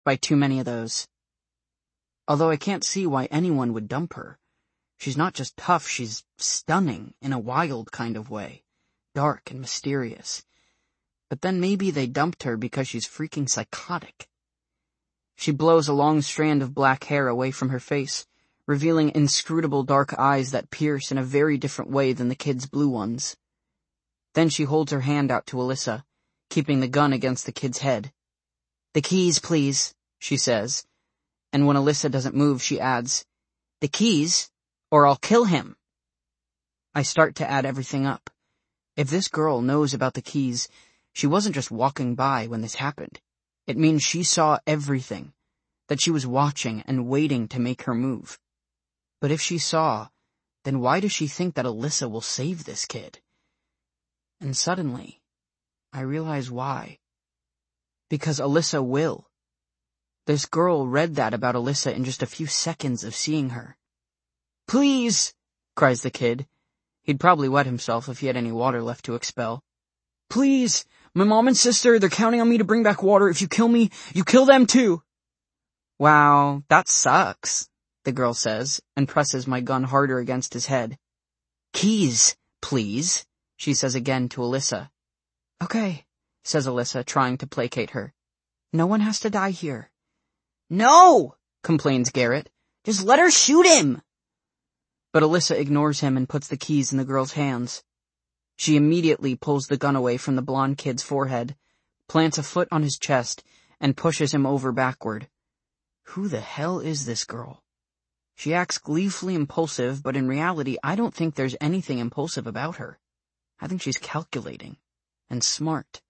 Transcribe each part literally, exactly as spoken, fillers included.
by too many of those. Although I can't see why anyone would dump her. She's not just tough, she's stunning in a wild kind of way, dark and mysterious. But then maybe they dumped her because she's freaking psychotic. She blows a long strand of black hair away from her face, revealing inscrutable dark eyes that pierce in a very different way than the kid's blue ones. Then she holds her hand out to Alyssa, keeping the gun against the kid's head. "The keys, please," she says, and when Alyssa doesn't move, she adds, "The keys, or I'll kill him." I start to add everything up. If this girl knows about the keys, she wasn't just walking by when this happened. It means she saw everything, that she was watching and waiting to make her move. But if she saw, then why does she think that Alyssa will save this kid? And suddenly, I realize why. Because Alyssa will. This girl read that about Alyssa in just a few seconds of seeing her. "Please!" cries the kid. He'd probably wet himself if he had any water left to expel. "Please! My mom and sister, they're counting on me to bring back water. If you kill me, you kill them too." "Wow, that sucks," the girl says, and presses my gun harder against his head. "Keys, please," she says again to Alyssa. "Okay," says Alyssa, trying to placate her. "No one has to die here." "No!" complains Garrett. "Just let her shoot him!" But Alyssa ignores him and puts the keys in the girl's hands. She immediately pulls the gun away from the blonde kid's forehead, plants a foot on his chest, and pushes him over backward. Who the hell is this girl? She acts gleefully impulsive, but in reality, I don't think there's anything impulsive about her. I think she's calculating and smart.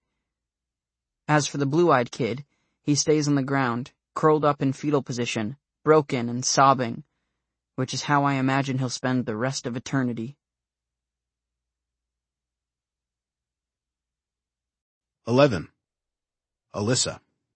As for the blue-eyed kid, he stays on the ground, curled up in fetal position, broken and sobbing, which is how I imagine he'll spend the rest of eternity. eleven. Alyssa.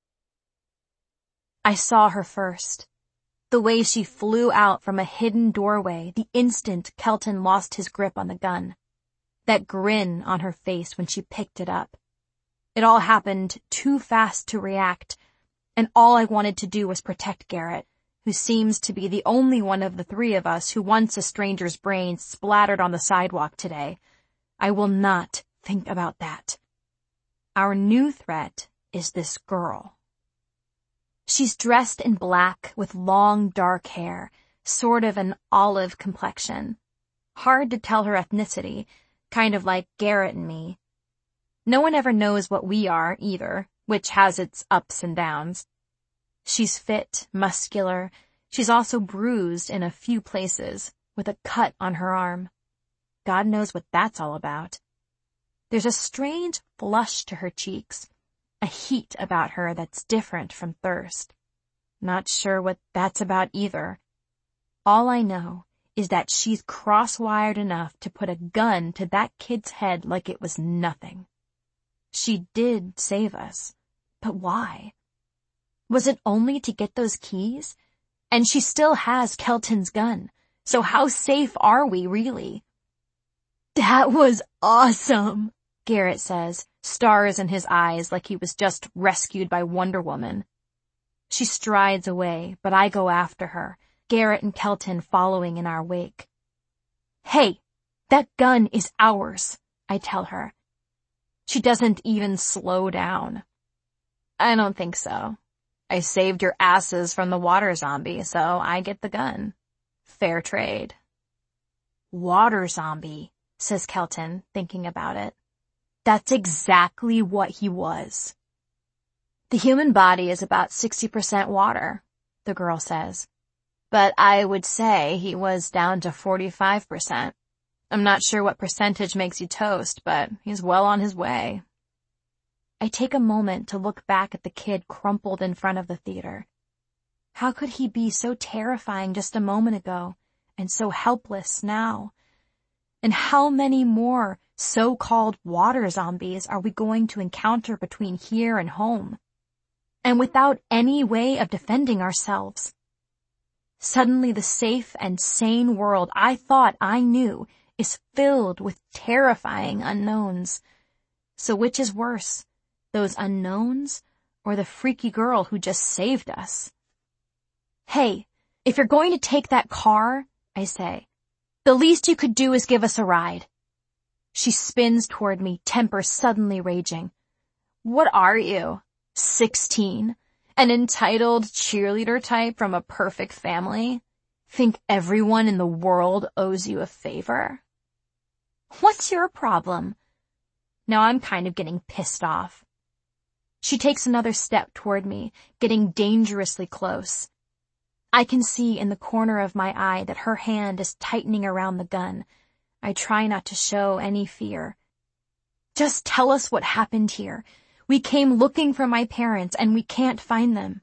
I saw her first. The way she flew out from a hidden doorway the instant Kelton lost his grip on the gun. That grin on her face when she picked it up. It all happened too fast to react, and all I wanted to do was protect Garrett, who seems to be the only one of the three of us who wants a stranger's brains splattered on the sidewalk today. I will not think about that. Our new threat is this girl. She's dressed in black with long dark hair, sort of an olive complexion. Hard to tell her ethnicity, kind of like Garrett and me. No one ever knows what we are, either, which has its ups and downs. She's fit, muscular. She's also bruised in a few places, with a cut on her arm. God knows what that's all about. There's a strange flush to her cheeks, a heat about her that's different from thirst. Not sure what that's about either. All I know is that she's cross-wired enough to put a gun to that kid's head like it was nothing. She did save us, but why? Was it only to get those keys? And she still has Kelton's gun, so how safe are we, really? "That was awesome," Garrett says, stars in his eyes like he was just rescued by Wonder Woman. She strides away, but I go after her, Garrett and Kelton following in our wake. "Hey, that gun is ours," I tell her. She doesn't even slow down. "I don't think so. I saved your asses from the water zombie, so I get the gun. Fair trade." "Water zombie," says Kelton, thinking about it. That's exactly what he was. "The human body is about sixty percent water," the girl says. "But I would say he was down to forty-five percent. I'm not sure what percentage makes you toast, but he's well on his way." I take a moment to look back at the kid crumpled in front of the theater. How could he be so terrifying just a moment ago, and so helpless now? And how many more so-called water zombies are we going to encounter between here and home? And without any way of defending ourselves. Suddenly the safe and sane world I thought I knew is filled with terrifying unknowns. So which is worse, those unknowns or the freaky girl who just saved us. Hey, if you're going to take that car, I say, the least you could do is give us a ride. She spins toward me, temper suddenly raging. What are you? Sixteen? An entitled cheerleader type from a perfect family? Think everyone in the world owes you a favor? What's your problem? Now I'm kind of getting pissed off. She takes another step toward me, getting dangerously close. I can see in the corner of my eye that her hand is tightening around the gun. I try not to show any fear. Just tell us what happened here. We came looking for my parents and we can't find them.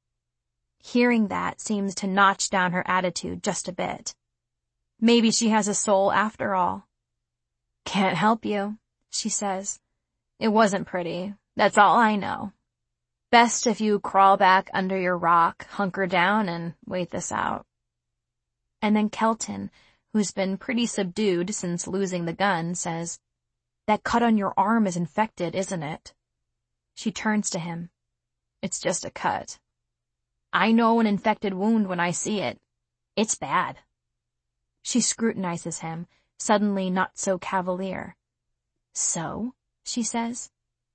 Hearing that seems to notch down her attitude just a bit. Maybe she has a soul after all. Can't help you, she says. It wasn't pretty. That's all I know. Best if you crawl back under your rock, hunker down, and wait this out. And then Kelton, who's been pretty subdued since losing the gun, says, That cut on your arm is infected, isn't it? She turns to him. It's just a cut. I know an infected wound when I see it. It's bad. She scrutinizes him, suddenly not so cavalier. So, she says.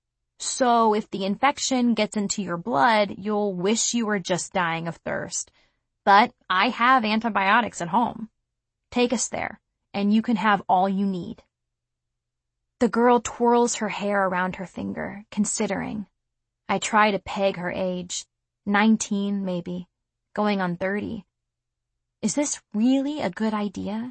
So if the infection gets into your blood, you'll wish you were just dying of thirst. But I have antibiotics at home. Take us there, and you can have all you need. The girl twirls her hair around her finger, considering. I try to peg her age. Nineteen, maybe. Going on thirty. Is this really a good idea?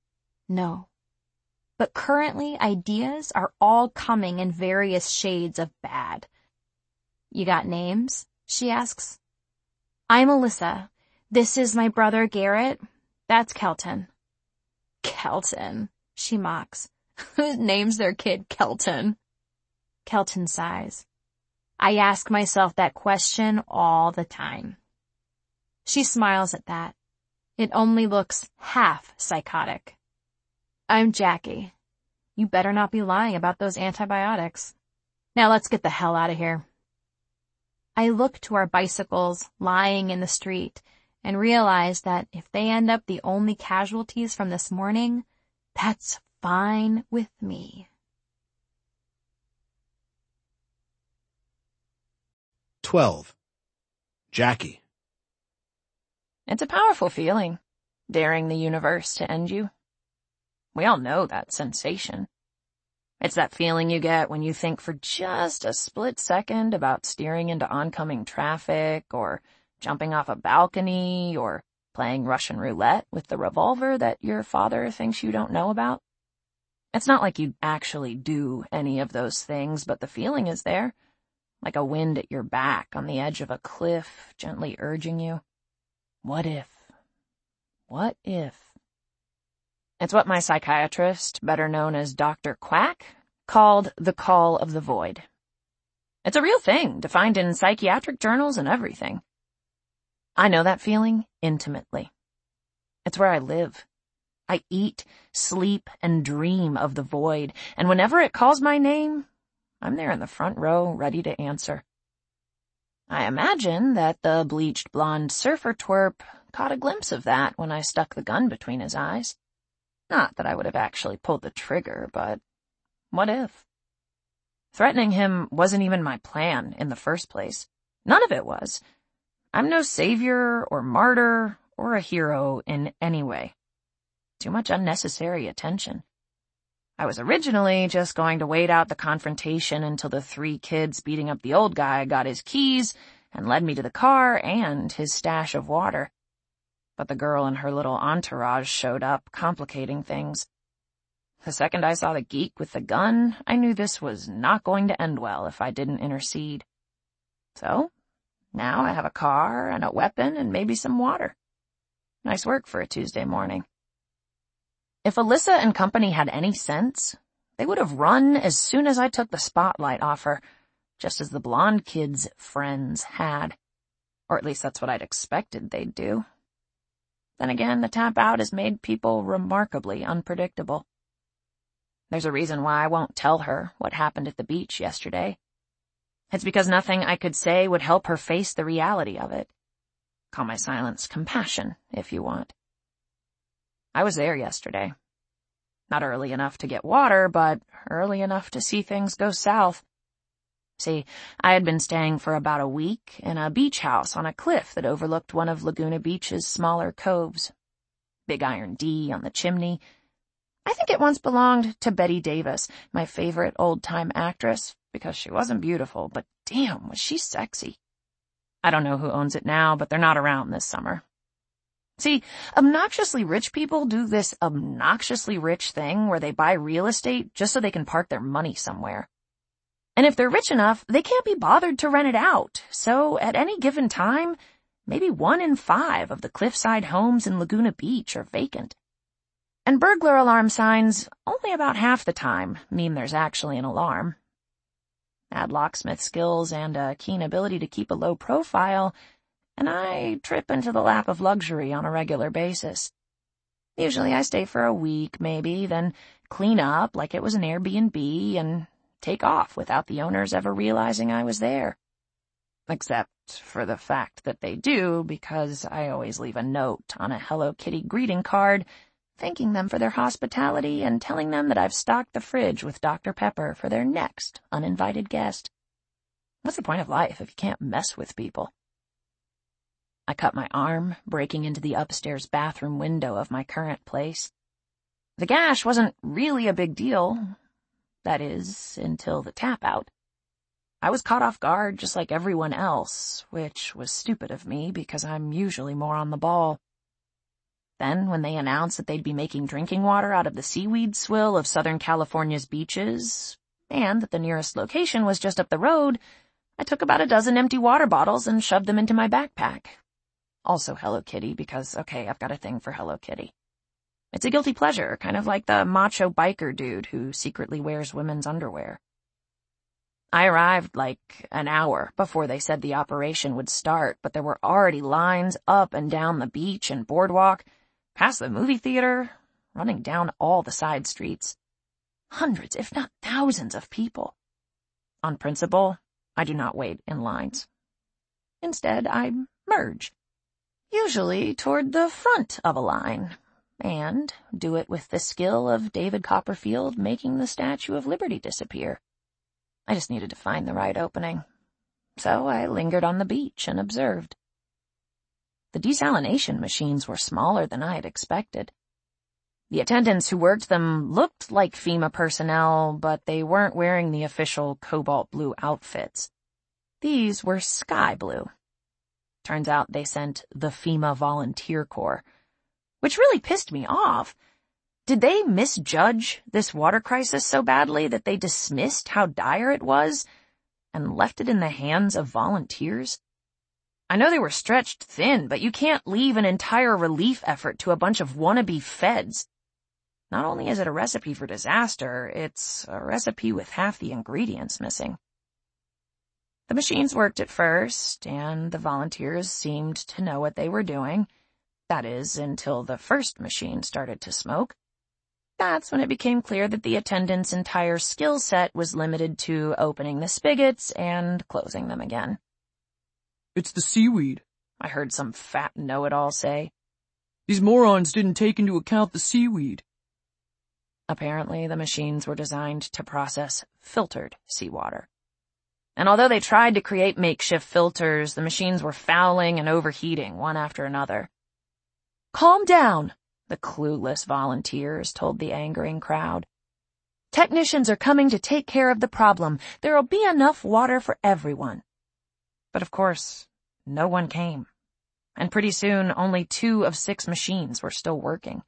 No. But currently, ideas are all coming in various shades of bad. You got names? She asks. I'm Alyssa. This is my brother Garrett. That's Kelton. Kelton, she mocks. Who names their kid Kelton? Kelton sighs. I ask myself that question all the time. She smiles at that. It only looks half psychotic. I'm Jackie. You better not be lying about those antibiotics. Now let's get the hell out of here. I look to our bicycles lying in the street and realize that if they end up the only casualties from this morning, that's fine with me. twelve. Jackie. It's a powerful feeling, daring the universe to end you. We all know that sensation. It's that feeling you get when you think for just a split second about steering into oncoming traffic or jumping off a balcony or playing Russian roulette with the revolver that your father thinks you don't know about. It's not like you'd actually do any of those things, but the feeling is there, like a wind at your back on the edge of a cliff, gently urging you. What if? What if? It's what my psychiatrist, better known as Doctor Quack, called the call of the void. It's a real thing, defined in psychiatric journals and everything. I know that feeling intimately. It's where I live. I eat, sleep, and dream of the void, and whenever it calls my name, I'm there in the front row, ready to answer. I imagine that the bleached blonde surfer twerp caught a glimpse of that when I stuck the gun between his eyes. Not that I would have actually pulled the trigger, but what if? Threatening him wasn't even my plan in the first place. None of it was. I'm no savior or martyr or a hero in any way. Too much unnecessary attention. I was originally just going to wait out the confrontation until the three kids beating up the old guy got his keys and led me to the car and his stash of water. But the girl and her little entourage showed up, complicating things. The second I saw the geek with the gun, I knew this was not going to end well if I didn't intercede. So, now I have a car and a weapon and maybe some water. Nice work for a Tuesday morning. If Alyssa and company had any sense, they would have run as soon as I took the spotlight off her, just as the blonde kid's friends had. Or at least that's what I'd expected they'd do. Then again, the tap out has made people remarkably unpredictable. There's a reason why I won't tell her what happened at the beach yesterday. It's because nothing I could say would help her face the reality of it. Call my silence compassion, if you want. I was there yesterday. Not early enough to get water, but early enough to see things go south. See, I had been staying for about a week in a beach house on a cliff that overlooked one of Laguna Beach's smaller coves. Big iron D on the chimney. I think it once belonged to Betty Davis, my favorite old-time actress, because she wasn't beautiful, but damn, was she sexy. I don't know who owns it now, but they're not around this summer. See, obnoxiously rich people do this obnoxiously rich thing where they buy real estate just so they can park their money somewhere. And if they're rich enough, they can't be bothered to rent it out. So at any given time, maybe one in five of the cliffside homes in Laguna Beach are vacant. And burglar alarm signs, only about half the time, mean there's actually an alarm. Add locksmith skills and a keen ability to keep a low profile, and I trip into the lap of luxury on a regular basis. Usually I stay for a week, maybe, then clean up like it was an Airbnb and take off without the owners ever realizing I was there. Except for the fact that they do, because I always leave a note on a Hello Kitty greeting card, thanking them for their hospitality and telling them that I've stocked the fridge with Doctor Pepper for their next uninvited guest. What's the point of life if you can't mess with people? I cut my arm, breaking into the upstairs bathroom window of my current place. The gash wasn't really a big deal. That is, until the tap out. I was caught off guard just like everyone else, which was stupid of me because I'm usually more on the ball. Then, when they announced that they'd be making drinking water out of the seaweed swill of Southern California's beaches, and that the nearest location was just up the road, I took about a dozen empty water bottles and shoved them into my backpack. Also Hello Kitty, because, okay, I've got a thing for Hello Kitty. It's a guilty pleasure, kind of like the macho biker dude who secretly wears women's underwear. I arrived like an hour before they said the operation would start, but there were already lines up and down the beach and boardwalk, past the movie theater, running down all the side streets. Hundreds, if not thousands of people. On principle, I do not wait in lines. Instead, I merge. Usually toward the front of a line, and do it with the skill of David Copperfield making the Statue of Liberty disappear. I just needed to find the right opening. So I lingered on the beach and observed. The desalination machines were smaller than I had expected. The attendants who worked them looked like FEMA personnel, but they weren't wearing the official cobalt blue outfits. These were sky blue. Turns out they sent the FEMA Volunteer Corps, which really pissed me off. Did they misjudge this water crisis so badly that they dismissed how dire it was and left it in the hands of volunteers? I know they were stretched thin, but you can't leave an entire relief effort to a bunch of wannabe feds. Not only is it a recipe for disaster, it's a recipe with half the ingredients missing. The machines worked at first, and the volunteers seemed to know what they were doing. That is, until the first machine started to smoke. That's when it became clear that the attendant's entire skill set was limited to opening the spigots and closing them again. "It's the seaweed," I heard some fat know-it-all say. "These morons didn't take into account the seaweed." Apparently, the machines were designed to process filtered seawater. And although they tried to create makeshift filters, the machines were fouling and overheating one after another. "Calm down," the clueless volunteers told the angering crowd. "Technicians are coming to take care of the problem. There'll be enough water for everyone." But of course, no one came. And pretty soon, only two of six machines were still working.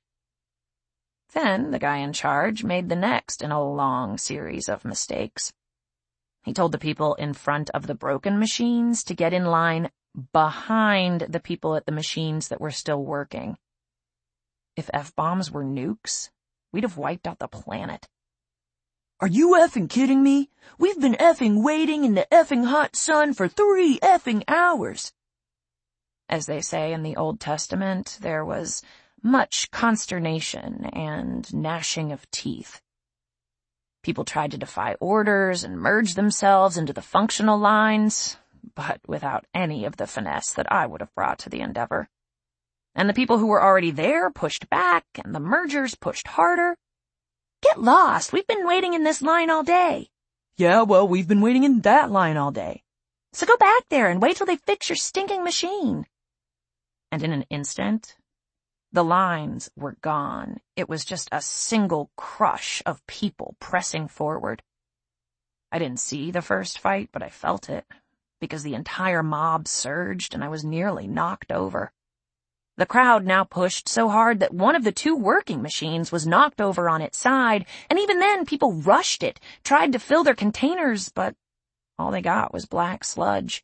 Then the guy in charge made the next in a long series of mistakes. He told the people in front of the broken machines to get in line behind the people at the machines that were still working. If F-bombs were nukes, we'd have wiped out the planet. "Are you effing kidding me? We've been effing waiting in the effing hot sun for three effing hours." As they say in the Old Testament, there was much consternation and gnashing of teeth. People tried to defy orders and merge themselves into the functional lines, but without any of the finesse that I would have brought to the endeavor. And the people who were already there pushed back, and the mergers pushed harder. Get lost. We've been waiting in this line all day. Yeah, well, we've been waiting in that line all day. So go back there and wait till they fix your stinking machine. And in an instant, the lines were gone. It was just a single crush of people pressing forward. I didn't see the first fight, but I felt it, because the entire mob surged and I was nearly knocked over. The crowd now pushed so hard that one of the two working machines was knocked over on its side, and even then people rushed it, tried to fill their containers, but all they got was black sludge.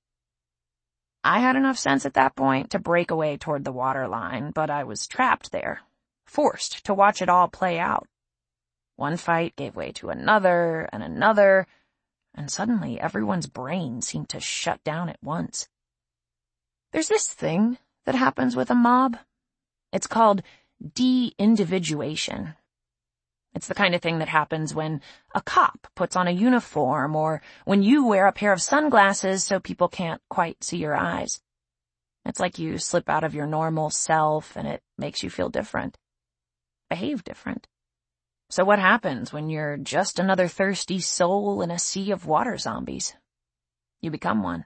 I had enough sense at that point to break away toward the water line, but I was trapped there, forced to watch it all play out. One fight gave way to another and another, and suddenly everyone's brain seemed to shut down at once. There's this thing that happens with a mob. It's called de-individuation. It's the kind of thing that happens when a cop puts on a uniform or when you wear a pair of sunglasses so people can't quite see your eyes. It's like you slip out of your normal self and it makes you feel different, behave different. So what happens when you're just another thirsty soul in a sea of water zombies? You become one.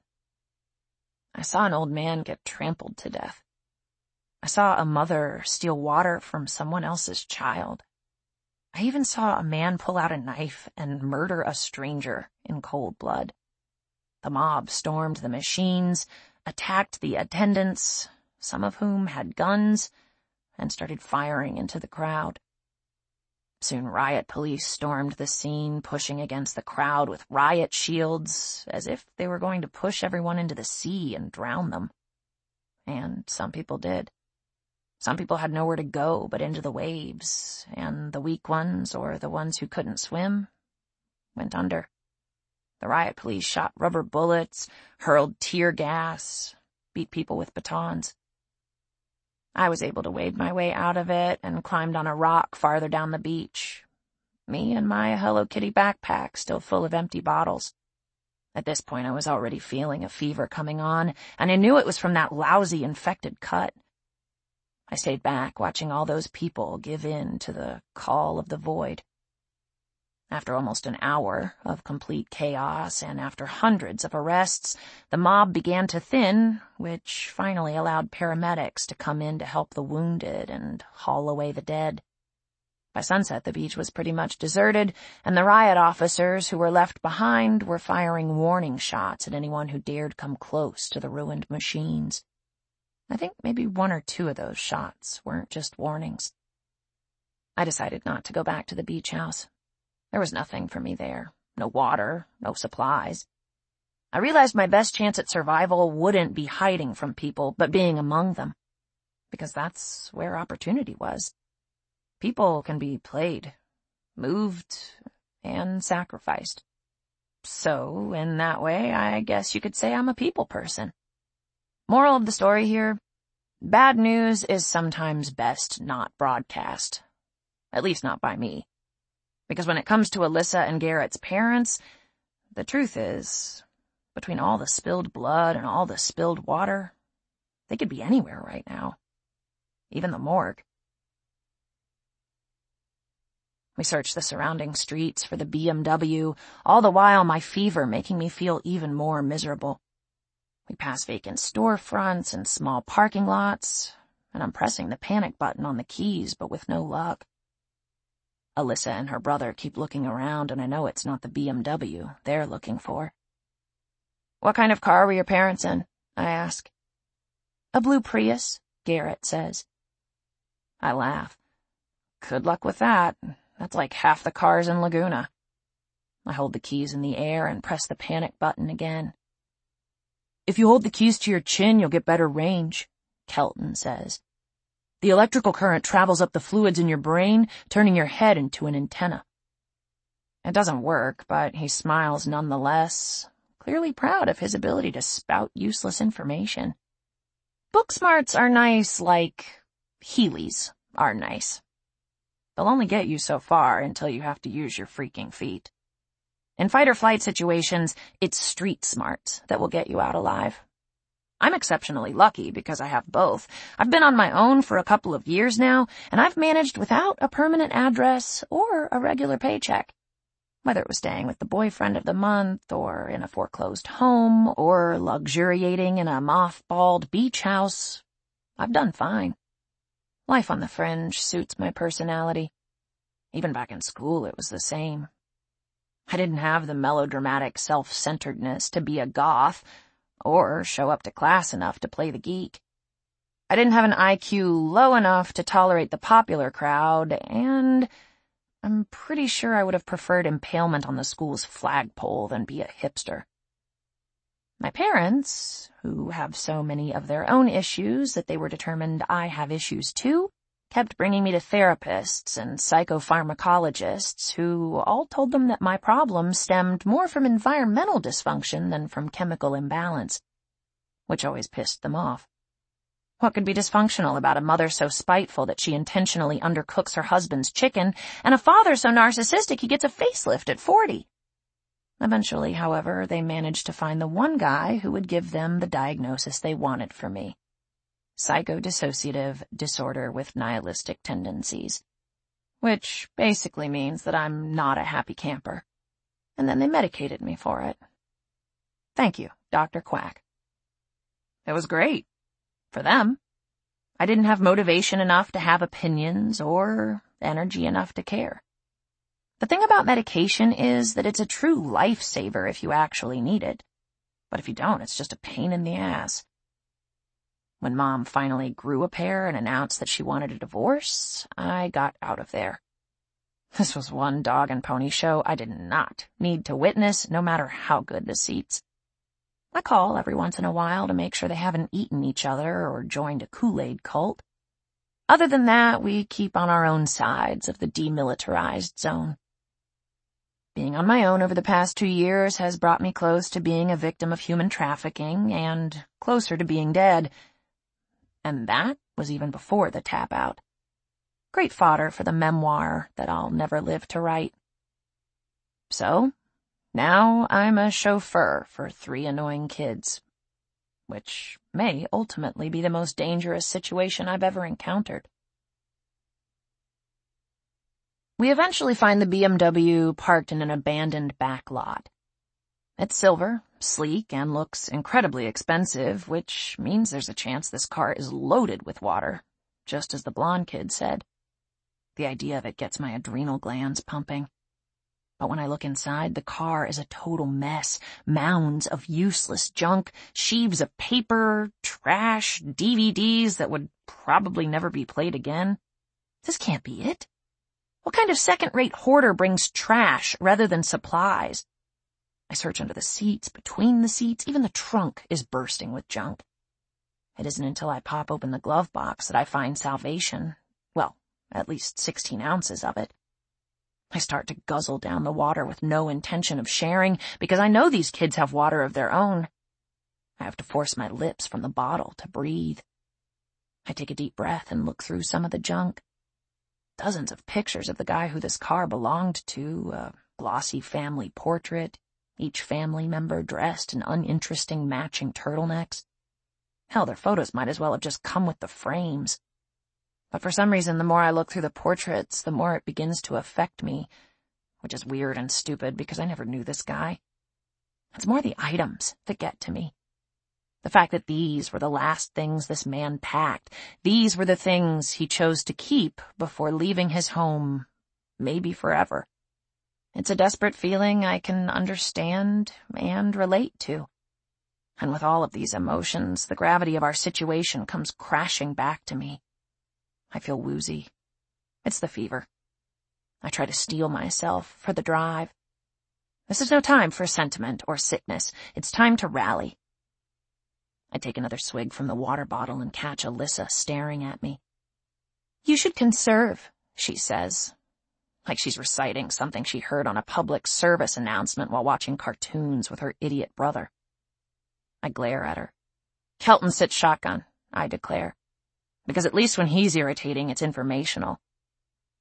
I saw an old man get trampled to death. I saw a mother steal water from someone else's child. I even saw a man pull out a knife and murder a stranger in cold blood. The mob stormed the machines, attacked the attendants, some of whom had guns, and started firing into the crowd. Soon riot police stormed the scene, pushing against the crowd with riot shields, as if they were going to push everyone into the sea and drown them. And some people did. Some people had nowhere to go but into the waves, and the weak ones, or the ones who couldn't swim, went under. The riot police shot rubber bullets, hurled tear gas, beat people with batons. I was able to wade my way out of it and climbed on a rock farther down the beach. Me and my Hello Kitty backpack still full of empty bottles. At this point I was already feeling a fever coming on, and I knew it was from that lousy infected cut. I stayed back, watching all those people give in to the call of the void. After almost an hour of complete chaos and after hundreds of arrests, the mob began to thin, which finally allowed paramedics to come in to help the wounded and haul away the dead. By sunset, the beach was pretty much deserted, and the riot officers who were left behind were firing warning shots at anyone who dared come close to the ruined machines. I think maybe one or two of those shots weren't just warnings. I decided not to go back to the beach house. There was nothing for me there. No water, no supplies. I realized my best chance at survival wouldn't be hiding from people, but being among them. Because that's where opportunity was. People can be played, moved, and sacrificed. So, in that way, I guess you could say I'm a people person. Moral of the story here, bad news is sometimes best not broadcast. At least not by me. Because when it comes to Alyssa and Garrett's parents, the truth is, between all the spilled blood and all the spilled water, they could be anywhere right now. Even the morgue. We searched the surrounding streets for the B M W, all the while my fever making me feel even more miserable. We passed vacant storefronts and small parking lots, and I'm pressing the panic button on the keys, but with no luck. Alyssa and her brother keep looking around, and I know it's not the B M W they're looking for. What kind of car were your parents in? I ask. A blue Prius, Garrett says. I laugh. Good luck with that. That's like half the cars in Laguna. I hold the keys in the air and press the panic button again. If you hold the keys to your chin, you'll get better range, Kelton says. The electrical current travels up the fluids in your brain, turning your head into an antenna. It doesn't work, but he smiles nonetheless, clearly proud of his ability to spout useless information. Book smarts are nice like Heelys are nice. they'll only get you so far until you have to use your freaking feet. In fight-or-flight situations, it's street smarts that will get you out alive. I'm exceptionally lucky because I have both. I've been on my own for a couple of years now, and I've managed without a permanent address or a regular paycheck. Whether it was staying with the boyfriend of the month, or in a foreclosed home, or luxuriating in a mothballed beach house, I've done fine. Life on the fringe suits my personality. Even back in school, it was the same. I didn't have the melodramatic self-centeredness to be a goth, or show up to class enough to play the geek. I didn't have an I Q low enough to tolerate the popular crowd, and I'm pretty sure I would have preferred impalement on the school's flagpole than be a hipster. My parents, who have so many of their own issues that they were determined I have issues too, kept bringing me to therapists and psychopharmacologists who all told them that my problems stemmed more from environmental dysfunction than from chemical imbalance, which always pissed them off. What could be dysfunctional about a mother so spiteful that she intentionally undercooks her husband's chicken, and a father so narcissistic he gets a facelift at forty? Eventually, however, they managed to find the one guy who would give them the diagnosis they wanted for me. Psychodissociative disorder with nihilistic tendencies, which basically means that I'm not a happy camper. And then they medicated me for it. Thank you, Doctor Quack. It was great. For them. I didn't have motivation enough to have opinions or energy enough to care. The thing about medication is that it's a true lifesaver if you actually need it. But if you don't, it's just a pain in the ass. When Mom finally grew a pair and announced that she wanted a divorce, I got out of there. This was one dog and pony show I did not need to witness, no matter how good the seats. I call every once in a while to make sure they haven't eaten each other or joined a Kool-Aid cult. Other than that, we keep on our own sides of the demilitarized zone. Being on my own over the past two years has brought me close to being a victim of human trafficking and closer to being dead. And that was even before the tap out. Great fodder for the memoir that I'll never live to write. So, now I'm a chauffeur for three annoying kids, which may ultimately be the most dangerous situation I've ever encountered. We eventually find the B M W parked in an abandoned back lot. It's silver, sleek, and looks incredibly expensive, which means there's a chance this car is loaded with water, just as the blonde kid said. The idea of it gets my adrenal glands pumping. But when I look inside, the car is a total mess. Mounds of useless junk, sheaves of paper, trash, D V Ds that would probably never be played again. This can't be it. What kind of second-rate hoarder brings trash rather than supplies? I search under the seats, between the seats, even the trunk is bursting with junk. It isn't until I pop open the glove box that I find salvation. Well, at least sixteen ounces of it. I start to guzzle down the water with no intention of sharing, because I know these kids have water of their own. I have to force my lips from the bottle to breathe. I take a deep breath and look through some of the junk. Dozens of pictures of the guy who this car belonged to, a glossy family portrait, each family member dressed in uninteresting matching turtlenecks. Hell, their photos might as well have just come with the frames. But for some reason, the more I look through the portraits, the more it begins to affect me, which is weird and stupid because I never knew this guy. It's more the items that get to me. The fact that these were the last things this man packed. These were the things he chose to keep before leaving his home, maybe forever. It's a desperate feeling I can understand and relate to. And with all of these emotions, the gravity of our situation comes crashing back to me. I feel woozy. It's the fever. I try to steel myself for the drive. This is no time for sentiment or sickness. It's time to rally. I take another swig from the water bottle and catch Alyssa staring at me. "You should conserve," she says, like she's reciting something she heard on a public service announcement while watching cartoons with her idiot brother. I glare at her. "Kelton sits shotgun," I declare, because at least when he's irritating, it's informational.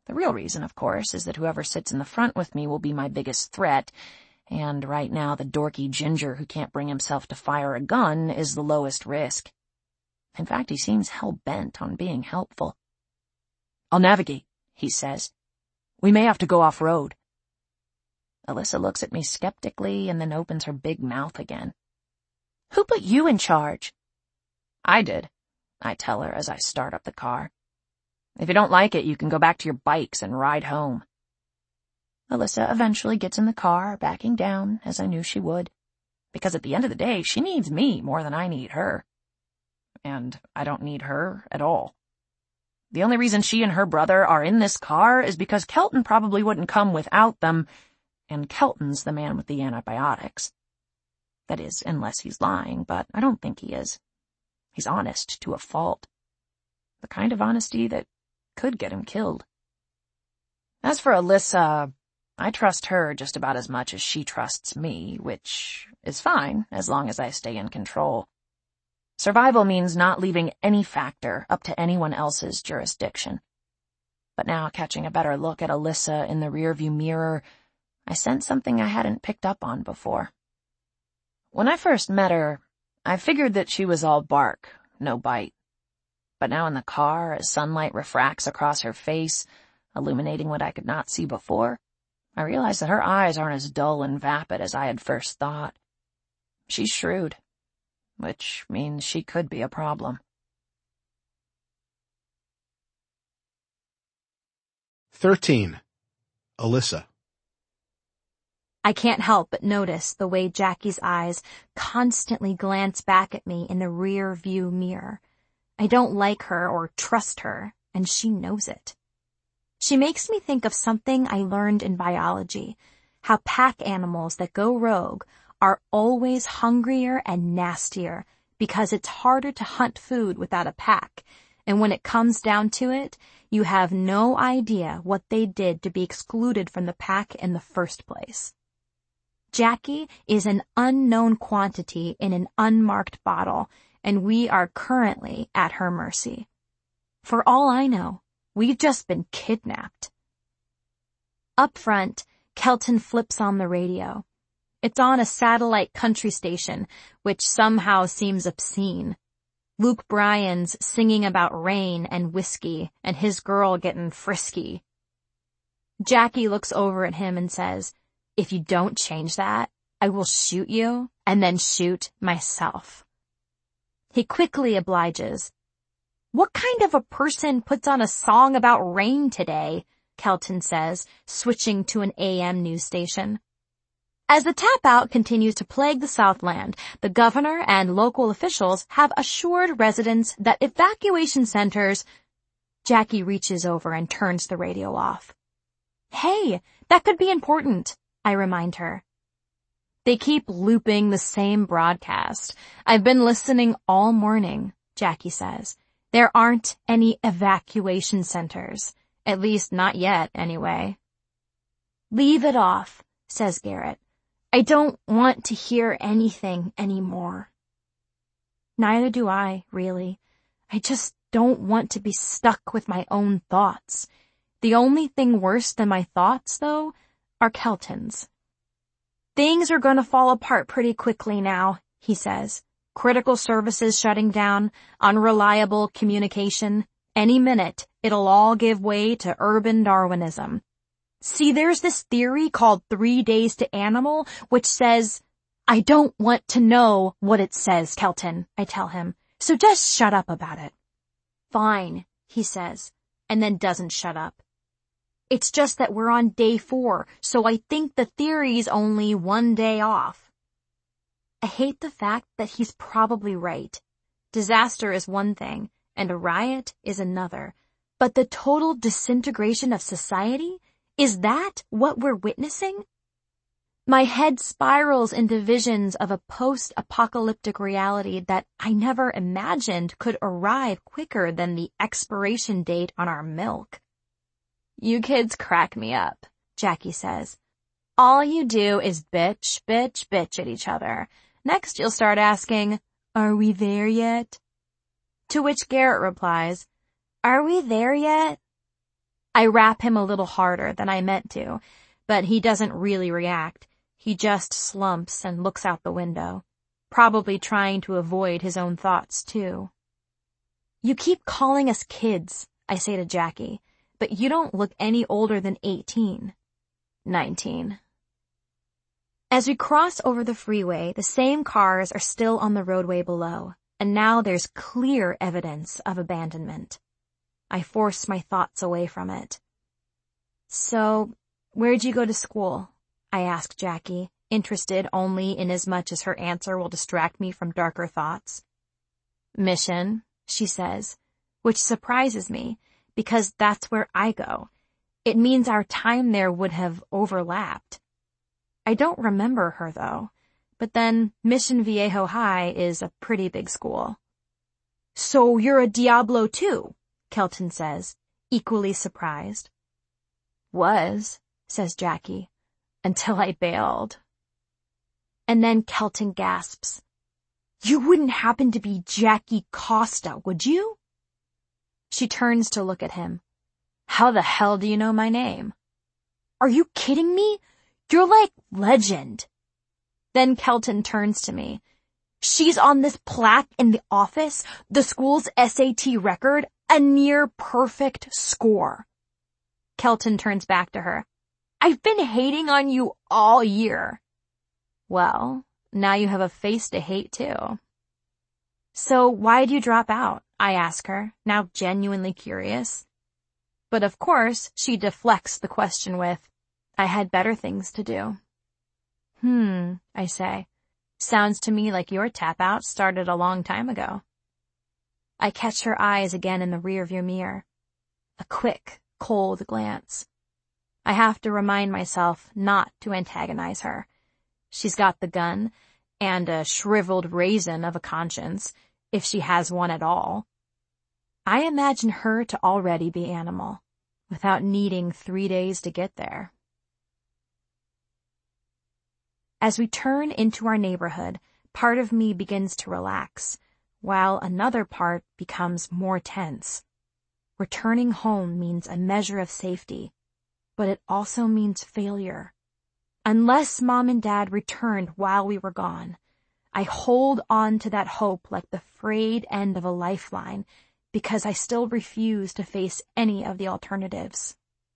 The real reason, of course, is that whoever sits in the front with me will be my biggest threat, and right now the dorky ginger who can't bring himself to fire a gun is the lowest risk. In fact, he seems hell-bent on being helpful. "I'll navigate," he says. "We may have to go off-road." Alyssa looks at me skeptically and then opens her big mouth again. "Who put you in charge?" "I did," I tell her as I start up the car. "If you don't like it, you can go back to your bikes and ride home." Alyssa eventually gets in the car, backing down, as I knew she would, because at the end of the day, she needs me more than I need her. And I don't need her at all. The only reason she and her brother are in this car is because Kelton probably wouldn't come without them, and Kelton's the man with the antibiotics. That is, unless he's lying, but I don't think he is. He's honest to a fault. The kind of honesty that could get him killed. As for Alyssa, I trust her just about as much as she trusts me, which is fine as long as I stay in control. Survival means not leaving any factor up to anyone else's jurisdiction. But now, catching a better look at Alyssa in the rearview mirror, I sense something I hadn't picked up on before. When I first met her, I figured that she was all bark, no bite. But now in the car, as sunlight refracts across her face, illuminating what I could not see before, I realize that her eyes aren't as dull and vapid as I had first thought. She's shrewd, which means she could be a problem. Thirteen. Alyssa. I can't help but notice the way Jackie's eyes constantly glance back at me in the rear view mirror. I don't like her or trust her, and she knows it. She makes me think of something I learned in biology, how pack animals that go rogue are always hungrier and nastier because it's harder to hunt food without a pack, and when it comes down to it, you have no idea what they did to be excluded from the pack in the first place. Jackie is an unknown quantity in an unmarked bottle, and we are currently at her mercy. For all I know, we've just been kidnapped. Up front, Kelton flips on the radio. It's on a satellite country station, which somehow seems obscene. Luke Bryan's singing about rain and whiskey, and his girl getting frisky. Jackie looks over at him and says, "If you don't change that, I will shoot you and then shoot myself." He quickly obliges. "What kind of a person puts on a song about rain today?" Kelton says, switching to an A M news station. As the tap-out continues to plague the Southland, the governor and local officials have assured residents that evacuation centers... Jackie reaches over and turns the radio off. "Hey, that could be important," I remind her. "They keep looping the same broadcast. I've been listening all morning," Jackie says. "There aren't any evacuation centers. At least not yet, anyway." "Leave it off," says Garrett. "I don't want to hear anything anymore." Neither do I, really. I just don't want to be stuck with my own thoughts. The only thing worse than my thoughts, though, are Kelton's. "Things are gonna fall apart pretty quickly now," he says. "Critical services shutting down, unreliable communication. Any minute, it'll all give way to urban Darwinism. See, there's this theory called Three Days to Animal, which says..." "I don't want to know what it says, Kelton," I tell him, "so just shut up about it." "Fine," he says, and then doesn't shut up. "It's just that we're on day four, so I think the theory's only one day off." I hate the fact that he's probably right. Disaster is one thing, and a riot is another. But the total disintegration of society? Is that what we're witnessing? My head spirals into visions of a post-apocalyptic reality that I never imagined could arrive quicker than the expiration date on our milk. "You kids crack me up," Jackie says. "All you do is bitch, bitch, bitch at each other. Next you'll start asking, 'Are we there yet?'" To which Garrett replies, "Are we there yet?" I rap him a little harder than I meant to, but he doesn't really react. He just slumps and looks out the window, probably trying to avoid his own thoughts, too. You keep calling us kids, I say to Jackie, but you don't look any older than eighteen. Nineteen. As we cross over the freeway, the same cars are still on the roadway below, and now there's clear evidence of abandonment. I force my thoughts away from it. So, where'd you go to school? I ask Jackie, interested only inasmuch as her answer will distract me from darker thoughts. Mission, she says, which surprises me, because that's where I go. It means our time there would have overlapped. I don't remember her, though, but then Mission Viejo High is a pretty big school. So you're a Diablo too, Kelton says, equally surprised. Was, says Jackie, until I bailed. And then Kelton gasps. You wouldn't happen to be Jackie Costa, would you? She turns to look at him. How the hell do you know my name? Are you kidding me? You're like legend. Then Kelton turns to me. She's on this plaque in the office, the school's S A T record, a near perfect score. Kelton turns back to her. I've been hating on you all year. Well, now you have a face to hate too. So why'd you drop out? I ask her, now genuinely curious. But of course, she deflects the question with, I had better things to do. Hmm, I say. Sounds to me like your tap-out started a long time ago. I catch her eyes again in the rearview mirror. A quick, cold glance. I have to remind myself not to antagonize her. She's got the gun, and a shriveled raisin of a conscience, if she has one at all. I imagine her to already be animal, without needing three days to get there. As we turn into our neighborhood, part of me begins to relax, while another part becomes more tense. Returning home means a measure of safety, but it also means failure. Unless Mom and Dad returned while we were gone, I hold on to that hope like the frayed end of a lifeline because I still refuse to face any of the alternatives.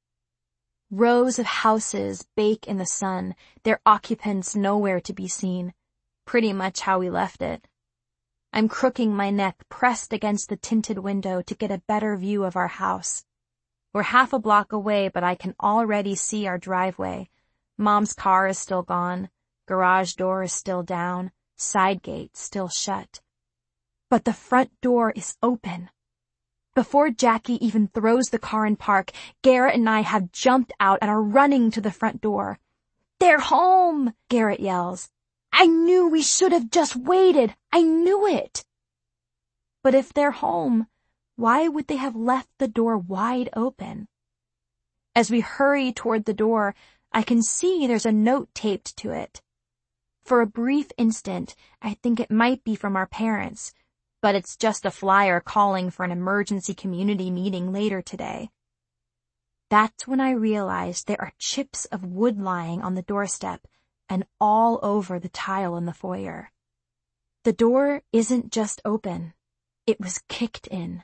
Rows of houses bake in the sun, their occupants nowhere to be seen, pretty much how we left it. I'm crooking my neck pressed against the tinted window to get a better view of our house. We're half a block away, but I can already see our driveway. Mom's car is still gone, garage door is still down, side gate still shut. But the front door is open. Before Jackie even throws the car in park, Garrett and I have jumped out and are running to the front door. They're home, Garrett yells. I knew we should have just waited. I knew it. But if they're home, why would they have left the door wide open? As we hurry toward the door, I can see there's a note taped to it. For a brief instant, I think it might be from our parents, but it's just a flyer calling for an emergency community meeting later today. That's when I realize there are chips of wood lying on the doorstep and all over the tile in the foyer. The door isn't just open. It was kicked in.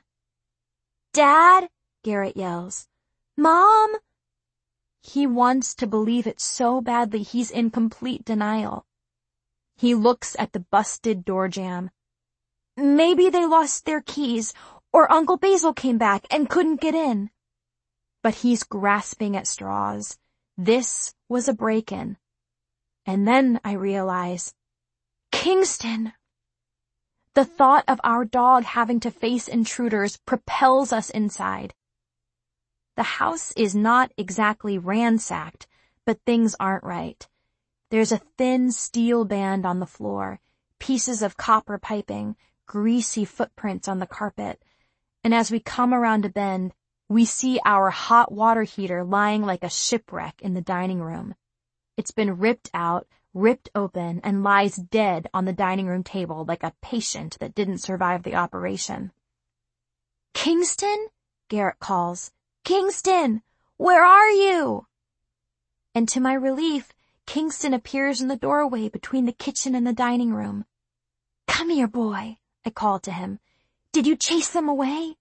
Dad, Garrett yells. Mom! He wants to believe it so badly he's in complete denial. He looks at the busted door jamb. Maybe they lost their keys, or Uncle Basil came back and couldn't get in. But he's grasping at straws. This was a break-in. And then I realize, Kingston! The thought of our dog having to face intruders propels us inside. The house is not exactly ransacked, but things aren't right. There's a thin steel band on the floor, pieces of copper piping, greasy footprints on the carpet, and as we come around a bend, we see our hot water heater lying like a shipwreck in the dining room. It's been ripped out, ripped open, and lies dead on the dining room table like a patient that didn't survive the operation. Kingston? Garrett calls. Kingston, where are you? And to my relief, Kingston appears in the doorway between the kitchen and the dining room. Come here, boy, I call to him. Did you chase them away?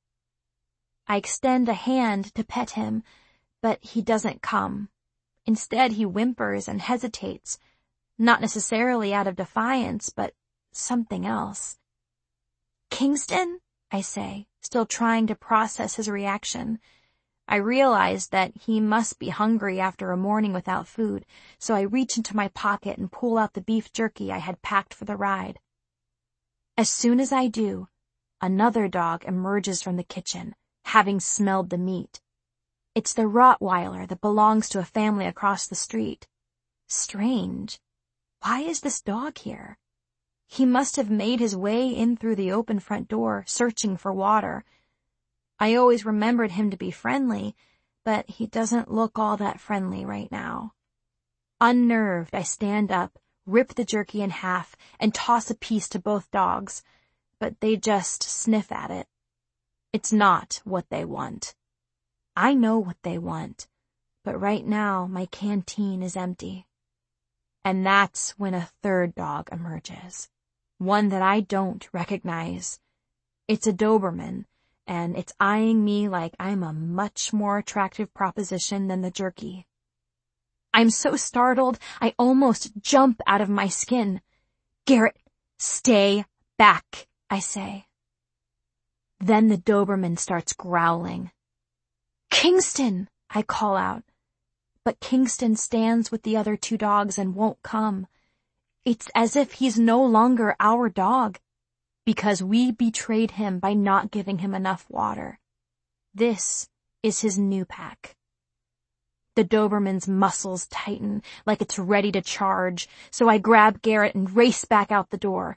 I extend a hand to pet him, but he doesn't come. Instead, he whimpers and hesitates, not necessarily out of defiance, but something else. Kingston, I say, still trying to process his reaction. I realize that he must be hungry after a morning without food, so I reach into my pocket and pull out the beef jerky I had packed for the ride. As soon as I do, another dog emerges from the kitchen, having smelled the meat. It's the Rottweiler that belongs to a family across the street. Strange. Why is this dog here? He must have made his way in through the open front door, searching for water. I always remembered him to be friendly, but he doesn't look all that friendly right now. Unnerved, I stand up, rip the jerky in half, and toss a piece to both dogs, but they just sniff at it. It's not what they want. I know what they want, but right now my canteen is empty. And that's when a third dog emerges, one that I don't recognize. It's a Doberman, and it's eyeing me like I'm a much more attractive proposition than the jerky. I'm so startled, I almost jump out of my skin. Garrett, stay back, I say. Then the Doberman starts growling. Kingston, I call out. But Kingston stands with the other two dogs and won't come. It's as if he's no longer our dog, because we betrayed him by not giving him enough water. This is his new pack. The Doberman's muscles tighten like it's ready to charge, so I grab Garrett and race back out the door.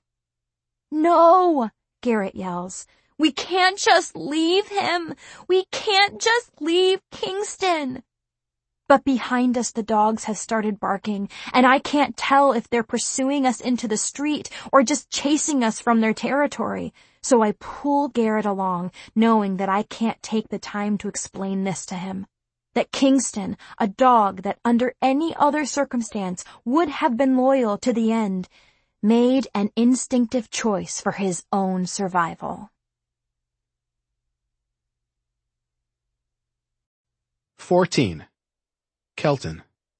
No, Garrett yells. We can't just leave him. We can't just leave Kingston. But behind us the dogs have started barking, and I can't tell if they're pursuing us into the street or just chasing us from their territory. So I pull Garrett along, knowing that I can't take the time to explain this to him. That Kingston, a dog that under any other circumstance would have been loyal to the end, made an instinctive choice for his own survival. fourteen. Kelton.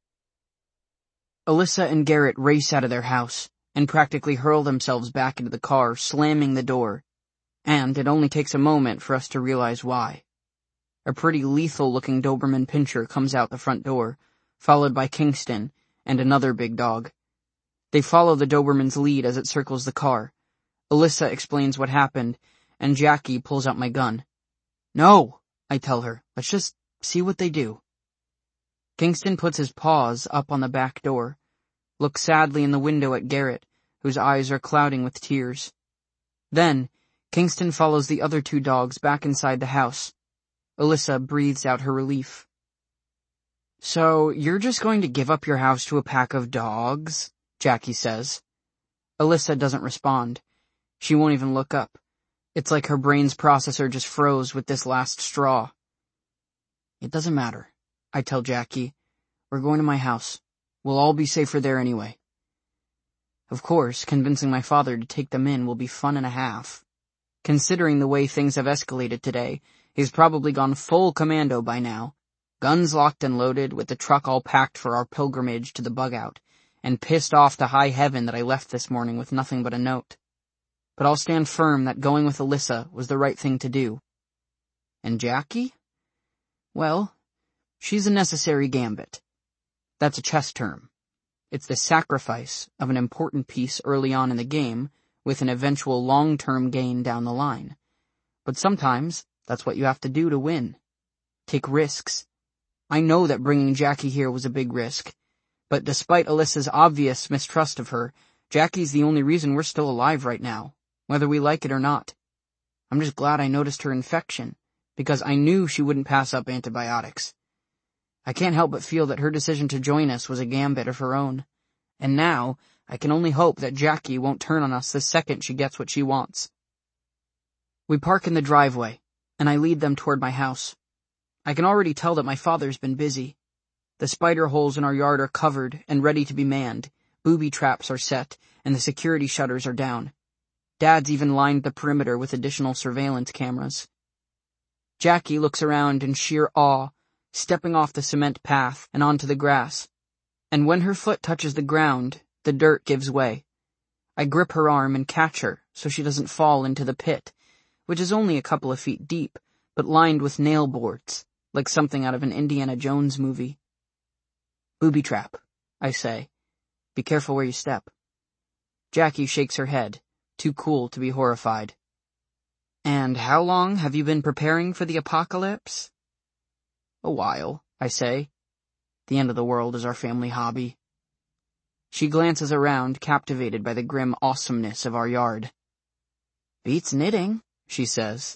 Alyssa and Garrett race out of their house and practically hurl themselves back into the car, slamming the door. And it only takes a moment for us to realize why. A pretty lethal-looking Doberman Pinscher comes out the front door, followed by Kingston and another big dog. They follow the Doberman's lead as it circles the car. Alyssa explains what happened, and Jackie pulls out my gun. No, I tell her. Let's just see what they do. Kingston puts his paws up on the back door, looks sadly in the window at Garrett, whose eyes are clouding with tears. Then, Kingston follows the other two dogs back inside the house. Alyssa breathes out her relief. So, you're just going to give up your house to a pack of dogs? Jackie says. Alyssa doesn't respond. She won't even look up. It's like her brain's processor just froze with this last straw. It doesn't matter, I tell Jackie. We're going to my house. We'll all be safer there anyway. Of course, convincing my father to take them in will be fun and a half. Considering the way things have escalated today, he's probably gone full commando by now. Guns locked and loaded, with the truck all packed for our pilgrimage to the bug-out, and pissed off to high heaven that I left this morning with nothing but a note. But I'll stand firm that going with Alyssa was the right thing to do. And Jackie? Well, she's a necessary gambit. That's a chess term. It's the sacrifice of an important piece early on in the game, with an eventual long-term gain down the line. But sometimes, that's what you have to do to win. Take risks. I know that bringing Jackie here was a big risk, but despite Alyssa's obvious mistrust of her, Jackie's the only reason we're still alive right now, whether we like it or not. I'm just glad I noticed her infection, because I knew she wouldn't pass up antibiotics. I can't help but feel that her decision to join us was a gambit of her own. And now, I can only hope that Jackie won't turn on us the second she gets what she wants. We park in the driveway, and I lead them toward my house. I can already tell that my father's been busy. The spider holes in our yard are covered and ready to be manned, booby traps are set, and the security shutters are down. Dad's even lined the perimeter with additional surveillance cameras. Jackie looks around in sheer awe, stepping off the cement path and onto the grass. And when her foot touches the ground, the dirt gives way. I grip her arm and catch her so she doesn't fall into the pit, which is only a couple of feet deep, but lined with nail boards, like something out of an Indiana Jones movie. Booby trap, I say. Be careful where you step. Jackie shakes her head, too cool to be horrified. And how long have you been preparing for the apocalypse? A while, I say. The end of the world is our family hobby. She glances around, captivated by the grim awesomeness of our yard. Beats knitting, she says.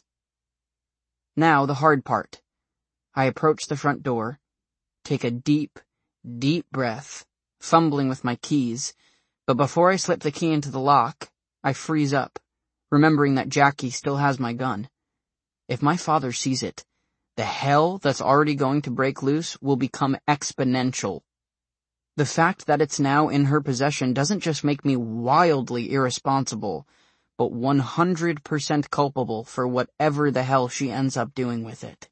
Now the hard part. I approach the front door, take a deep, deep breath, fumbling with my keys, but before I slip the key into the lock, I freeze up, remembering that Jackie still has my gun. If my father sees it, the hell that's already going to break loose will become exponential. The fact that it's now in her possession doesn't just make me wildly irresponsible, but one hundred percent culpable for whatever the hell she ends up doing with it.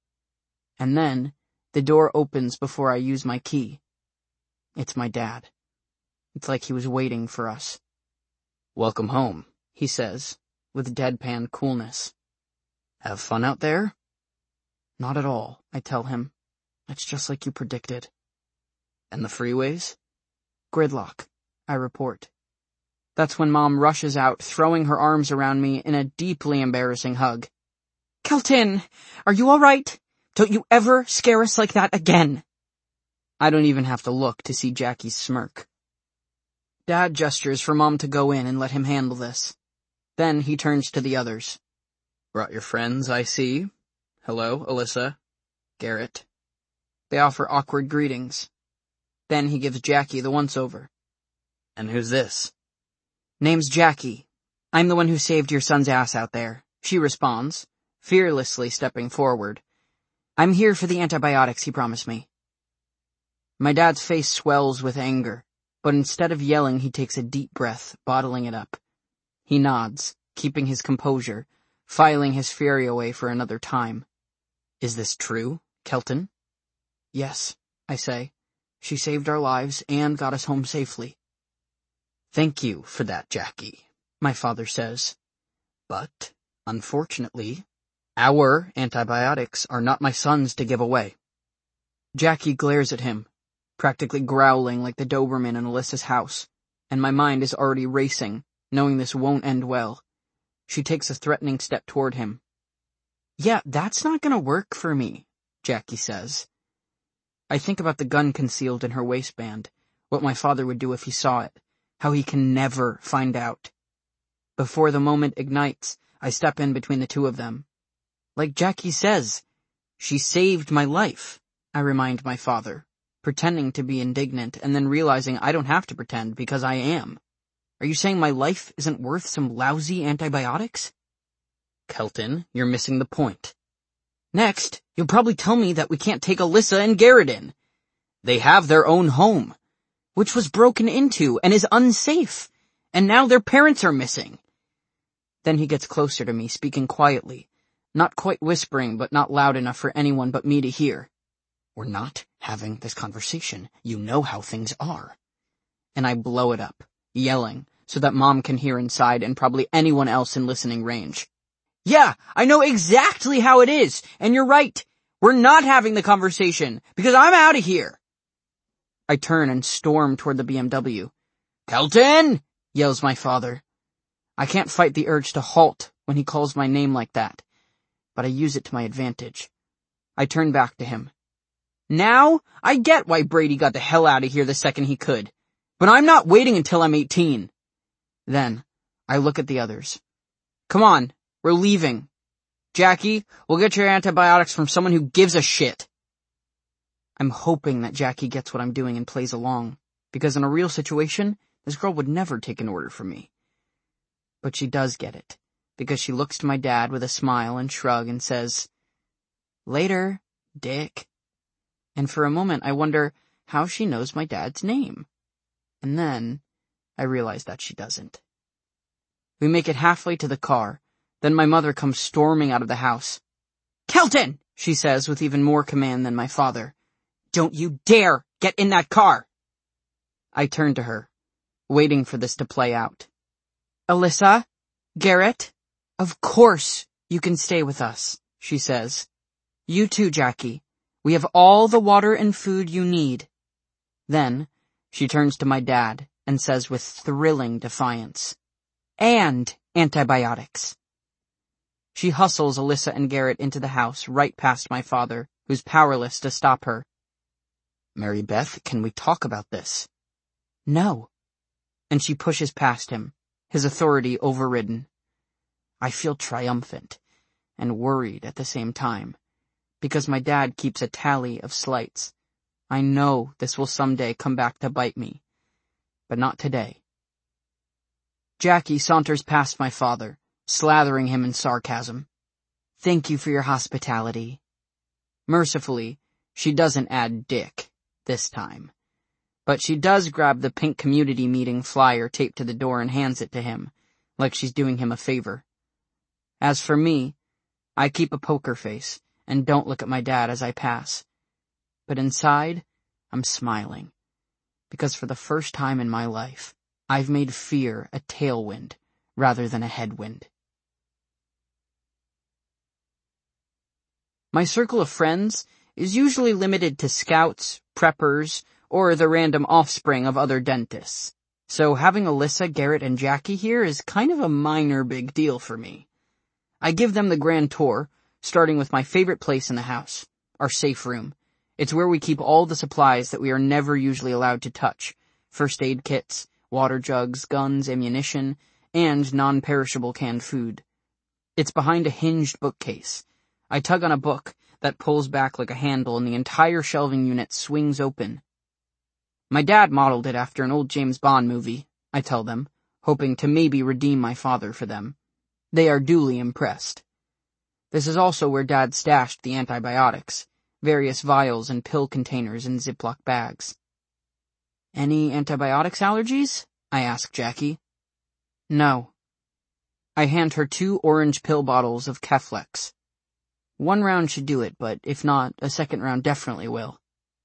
And then, the door opens before I use my key. It's my dad. It's like he was waiting for us. Welcome home, he says, with deadpan coolness. Have fun out there? Not at all, I tell him. It's just like you predicted. And the freeways? Gridlock, I report. That's when Mom rushes out, throwing her arms around me in a deeply embarrassing hug. Kelton, are you all right? Don't you ever scare us like that again. I don't even have to look to see Jackie's smirk. Dad gestures for Mom to go in and let him handle this. Then he turns to the others. Brought your friends, I see. Hello, Alyssa. Garrett. They offer awkward greetings. Then he gives Jackie the once-over. And who's this? Name's Jackie. I'm the one who saved your son's ass out there, she responds, fearlessly stepping forward. I'm here for the antibiotics he promised me. My dad's face swells with anger, but instead of yelling, he takes a deep breath, bottling it up. He nods, keeping his composure, filing his fury away for another time. Is this true, Kelton? Yes, I say. She saved our lives and got us home safely. Thank you for that, Jackie, my father says. But, unfortunately, our antibiotics are not my son's to give away. Jackie glares at him, practically growling like the Doberman in Alyssa's house, and my mind is already racing, knowing this won't end well. She takes a threatening step toward him. Yeah, that's not gonna work for me, Jackie says. I think about the gun concealed in her waistband, what my father would do if he saw it, how he can never find out. Before the moment ignites, I step in between the two of them. Like Jackie says, she saved my life, I remind my father, pretending to be indignant and then realizing I don't have to pretend because I am. Are you saying my life isn't worth some lousy antibiotics? Kelton, you're missing the point. Next, you'll probably tell me that we can't take Alyssa and Garrett in. They have their own home, which was broken into and is unsafe, and now their parents are missing. Then he gets closer to me, speaking quietly, not quite whispering, but not loud enough for anyone but me to hear. We're not having this conversation. You know how things are. And I blow it up, yelling, so that Mom can hear inside and probably anyone else in listening range. Yeah, I know exactly how it is, and you're right. We're not having the conversation, because I'm out of here. I turn and storm toward the B M W. Kelton! Yells my father. I can't fight the urge to halt when he calls my name like that, but I use it to my advantage. I turn back to him. Now, I get why Brady got the hell out of here the second he could, but I'm not waiting until I'm eighteen. Then, I look at the others. Come on, we're leaving. Jackie, we'll get your antibiotics from someone who gives a shit. I'm hoping that Jackie gets what I'm doing and plays along, because in a real situation, this girl would never take an order from me. But she does get it, because she looks to my dad with a smile and shrug and says, Later, Dick. And for a moment I wonder how she knows my dad's name. And then I realize that she doesn't. We make it halfway to the car. Then my mother comes storming out of the house. "Kelton!" she says with even more command than my father. "Don't you dare get in that car!" I turn to her, waiting for this to play out. "Alyssa? Garrett? Of course you can stay with us," she says. "You too, Jackie. We have all the water and food you need." Then she turns to my dad and says with thrilling defiance, "And antibiotics." She hustles Alyssa and Garrett into the house right past my father, who's powerless to stop her. "Mary Beth, can we talk about this?" "No." And she pushes past him, his authority overridden. I feel triumphant and worried at the same time, because my dad keeps a tally of slights. I know this will someday come back to bite me, but not today. Jackie saunters past my father, slathering him in sarcasm. "Thank you for your hospitality." Mercifully, she doesn't add Dick this time. But she does grab the pink community meeting flyer taped to the door and hands it to him, like she's doing him a favor. As for me, I keep a poker face and don't look at my dad as I pass. But inside, I'm smiling, because for the first time in my life, I've made fear a tailwind rather than a headwind. My circle of friends is usually limited to scouts, preppers, or the random offspring of other dentists. So having Alyssa, Garrett, and Jackie here is kind of a minor big deal for me. I give them the grand tour, starting with my favorite place in the house, our safe room. It's where we keep all the supplies that we are never usually allowed to touch. First aid kits, water jugs, guns, ammunition, and non-perishable canned food. It's behind a hinged bookcase. I tug on a book that pulls back like a handle and the entire shelving unit swings open. My dad modeled it after an old James Bond movie, I tell them, hoping to maybe redeem my father for them. They are duly impressed. This is also where Dad stashed the antibiotics, various vials and pill containers in Ziploc bags. "Any antibiotics allergies?" I ask Jackie. "No." I hand her two orange pill bottles of Keflex. One round should do it, but if not, a second round definitely will.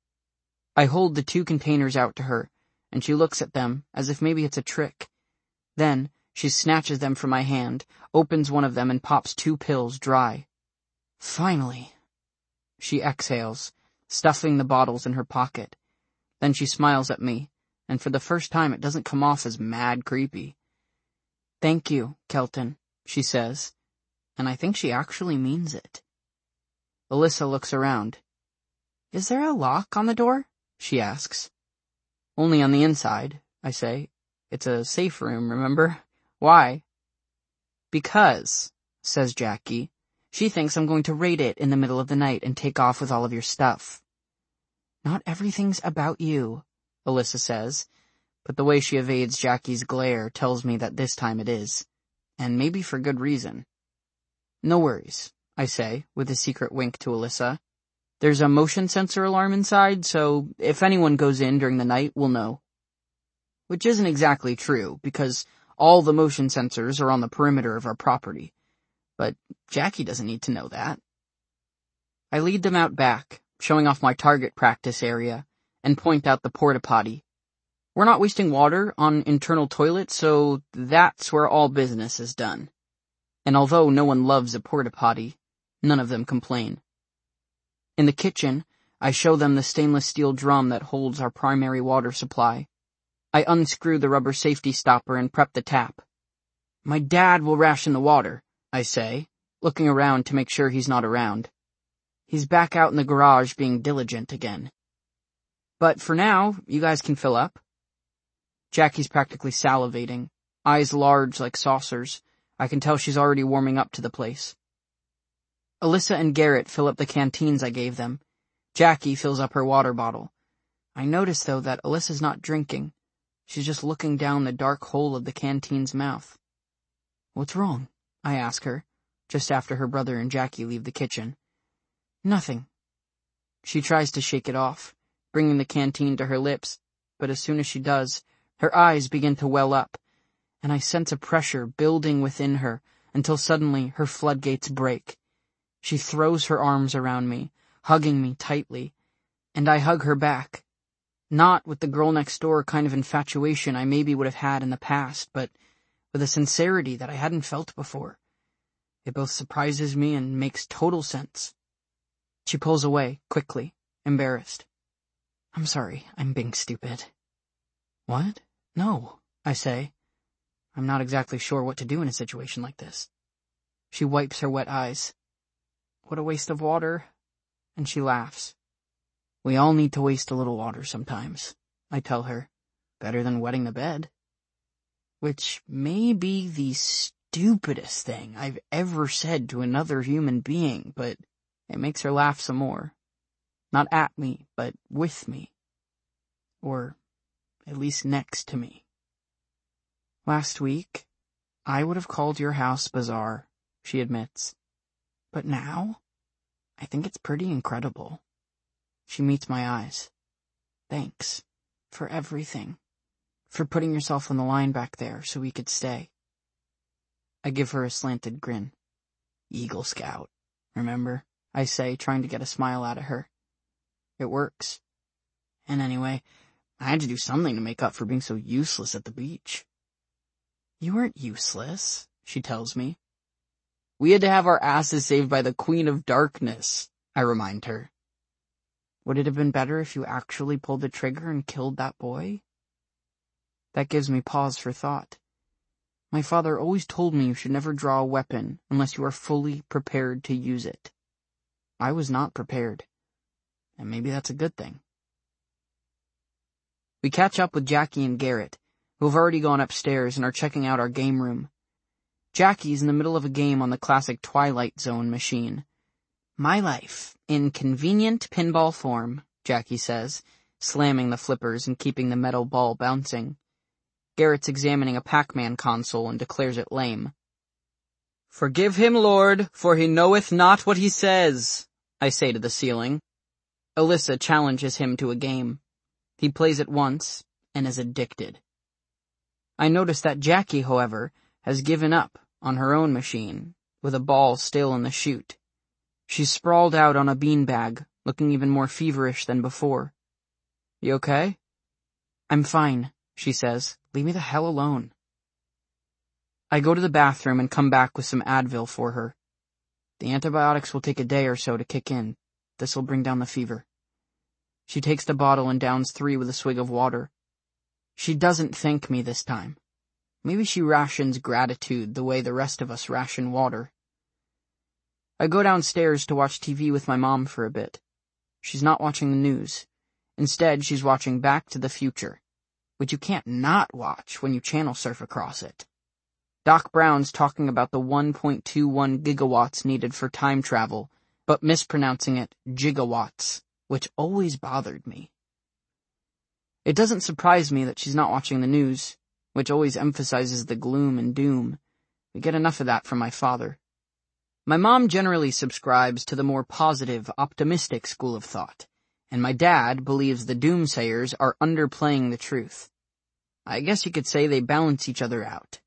I hold the two containers out to her, and she looks at them as if maybe it's a trick. Then she snatches them from my hand, opens one of them, and pops two pills dry. "Finally." She exhales, stuffing the bottles in her pocket. Then she smiles at me, and for the first time it doesn't come off as mad creepy. "Thank you, Kelton," she says, and I think she actually means it. Alyssa looks around. "Is there a lock on the door?" she asks. "Only on the inside," I say. "It's a safe room, remember? Why?" "Because," says Jackie, "she thinks I'm going to raid it in the middle of the night and take off with all of your stuff." "Not everything's about you," Alyssa says, but the way she evades Jackie's glare tells me that this time it is, and maybe for good reason. "No worries," I say, with a secret wink to Alyssa. "There's a motion sensor alarm inside, so if anyone goes in during the night, we'll know." Which isn't exactly true, because all the motion sensors are on the perimeter of our property. But Jackie doesn't need to know that. I lead them out back, showing off my target practice area, and point out the porta-potty. We're not wasting water on internal toilets, so that's where all business is done. And although no one loves a porta-potty, none of them complain. In the kitchen, I show them the stainless steel drum that holds our primary water supply. I unscrew the rubber safety stopper and prep the tap. "My dad will ration the water," I say, looking around to make sure he's not around. He's back out in the garage being diligent again. "But for now, you guys can fill up." Jackie's practically salivating, eyes large like saucers. I can tell she's already warming up to the place. Alyssa and Garrett fill up the canteens I gave them. Jackie fills up her water bottle. I notice, though, that Alyssa's not drinking. She's just looking down the dark hole of the canteen's mouth. "What's wrong?" I ask her, just after her brother and Jackie leave the kitchen. "Nothing," She tries to shake it off, bringing the canteen to her lips, but as soon as she does, her eyes begin to well up, and I sense a pressure building within her until suddenly her floodgates break. She throws her arms around me, hugging me tightly, and I hug her back. Not with the girl next door kind of infatuation I maybe would have had in the past, but with a sincerity that I hadn't felt before. It both surprises me and makes total sense. She pulls away, quickly, embarrassed. I'm sorry, I'm being stupid. What? No, I say. I'm not exactly sure what to do in a situation like this. She wipes her wet eyes. What a waste of water. And she laughs. We all need to waste a little water sometimes, I tell her. Better than wetting the bed. Which may be the stupidest thing I've ever said to another human being, but it makes her laugh some more. Not at me, but with me. Or at least next to me. Last week, I would have called your house bizarre, she admits. But now, I think it's pretty incredible. She meets my eyes. Thanks for everything. For putting yourself on the line back there so we could stay. I give her a slanted grin. Eagle Scout, remember? I say, trying to get a smile out of her. It works. And anyway, I had to do something to make up for being so useless at the beach. You weren't useless, she tells me. We had to have our asses saved by the Queen of Darkness, I remind her. Would it have been better if you actually pulled the trigger and killed that boy? That gives me pause for thought. My father always told me you should never draw a weapon unless you are fully prepared to use it. I was not prepared. And maybe that's a good thing. We catch up with Jackie and Garrett, who have already gone upstairs and are checking out our game room. Jackie's in the middle of a game on the classic Twilight Zone machine. My life, in convenient pinball form, Jackie says, slamming the flippers and keeping the metal ball bouncing. Garrett's examining a Pac-Man console and declares it lame. Forgive him, Lord, for he knoweth not what he says, I say to the ceiling. Alyssa challenges him to a game. He plays it once and is addicted. I notice that Jackie, however, has given up on her own machine, with a ball still in the chute. She's sprawled out on a beanbag, looking even more feverish than before. You okay? I'm fine, she says. Leave me the hell alone. I go to the bathroom and come back with some Advil for her. The antibiotics will take a day or so to kick in. This'll bring down the fever. She takes the bottle and downs three with a swig of water. She doesn't thank me this time. Maybe she rations gratitude the way the rest of us ration water. I go downstairs to watch T V with my mom for a bit. She's not watching the news. Instead, she's watching Back to the Future, which you can't not watch when you channel surf across it. Doc Brown's talking about the one point two one gigawatts needed for time travel, but mispronouncing it gigawatts, which always bothered me. It doesn't surprise me that she's not watching the news, which always emphasizes the gloom and doom. We get enough of that from my father. My mom generally subscribes to the more positive, optimistic school of thought, and my dad believes the doomsayers are underplaying the truth. I guess you could say they balance each other out.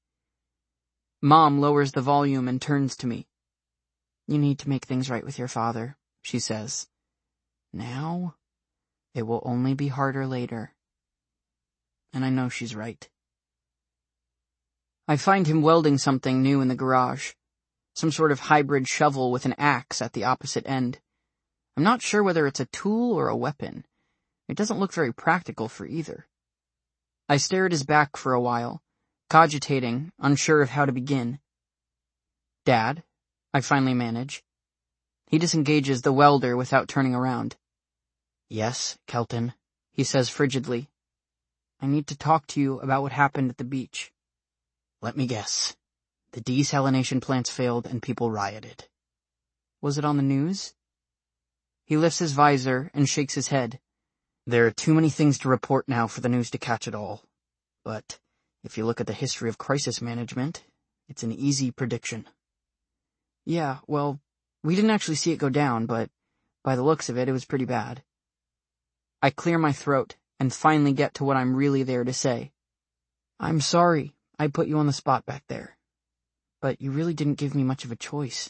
Mom lowers the volume and turns to me. You need to make things right with your father, she says. Now, it will only be harder later. And I know she's right. I find him welding something new in the garage. Some sort of hybrid shovel with an axe at the opposite end. I'm not sure whether it's a tool or a weapon. It doesn't look very practical for either. I stare at his back for a while, cogitating, unsure of how to begin. Dad, I finally manage. He disengages the welder without turning around. Yes, Kelton, he says frigidly. I need to talk to you about what happened at the beach. Let me guess. The desalination plants failed and people rioted. Was it on the news? He lifts his visor and shakes his head. There are too many things to report now for the news to catch it all. But if you look at the history of crisis management, it's an easy prediction. Yeah, well, we didn't actually see it go down, but By the looks of it, it was pretty bad. I clear my throat and finally get to what I'm really there to say. I'm sorry I put you on the spot back there, but you really didn't give me much of a choice.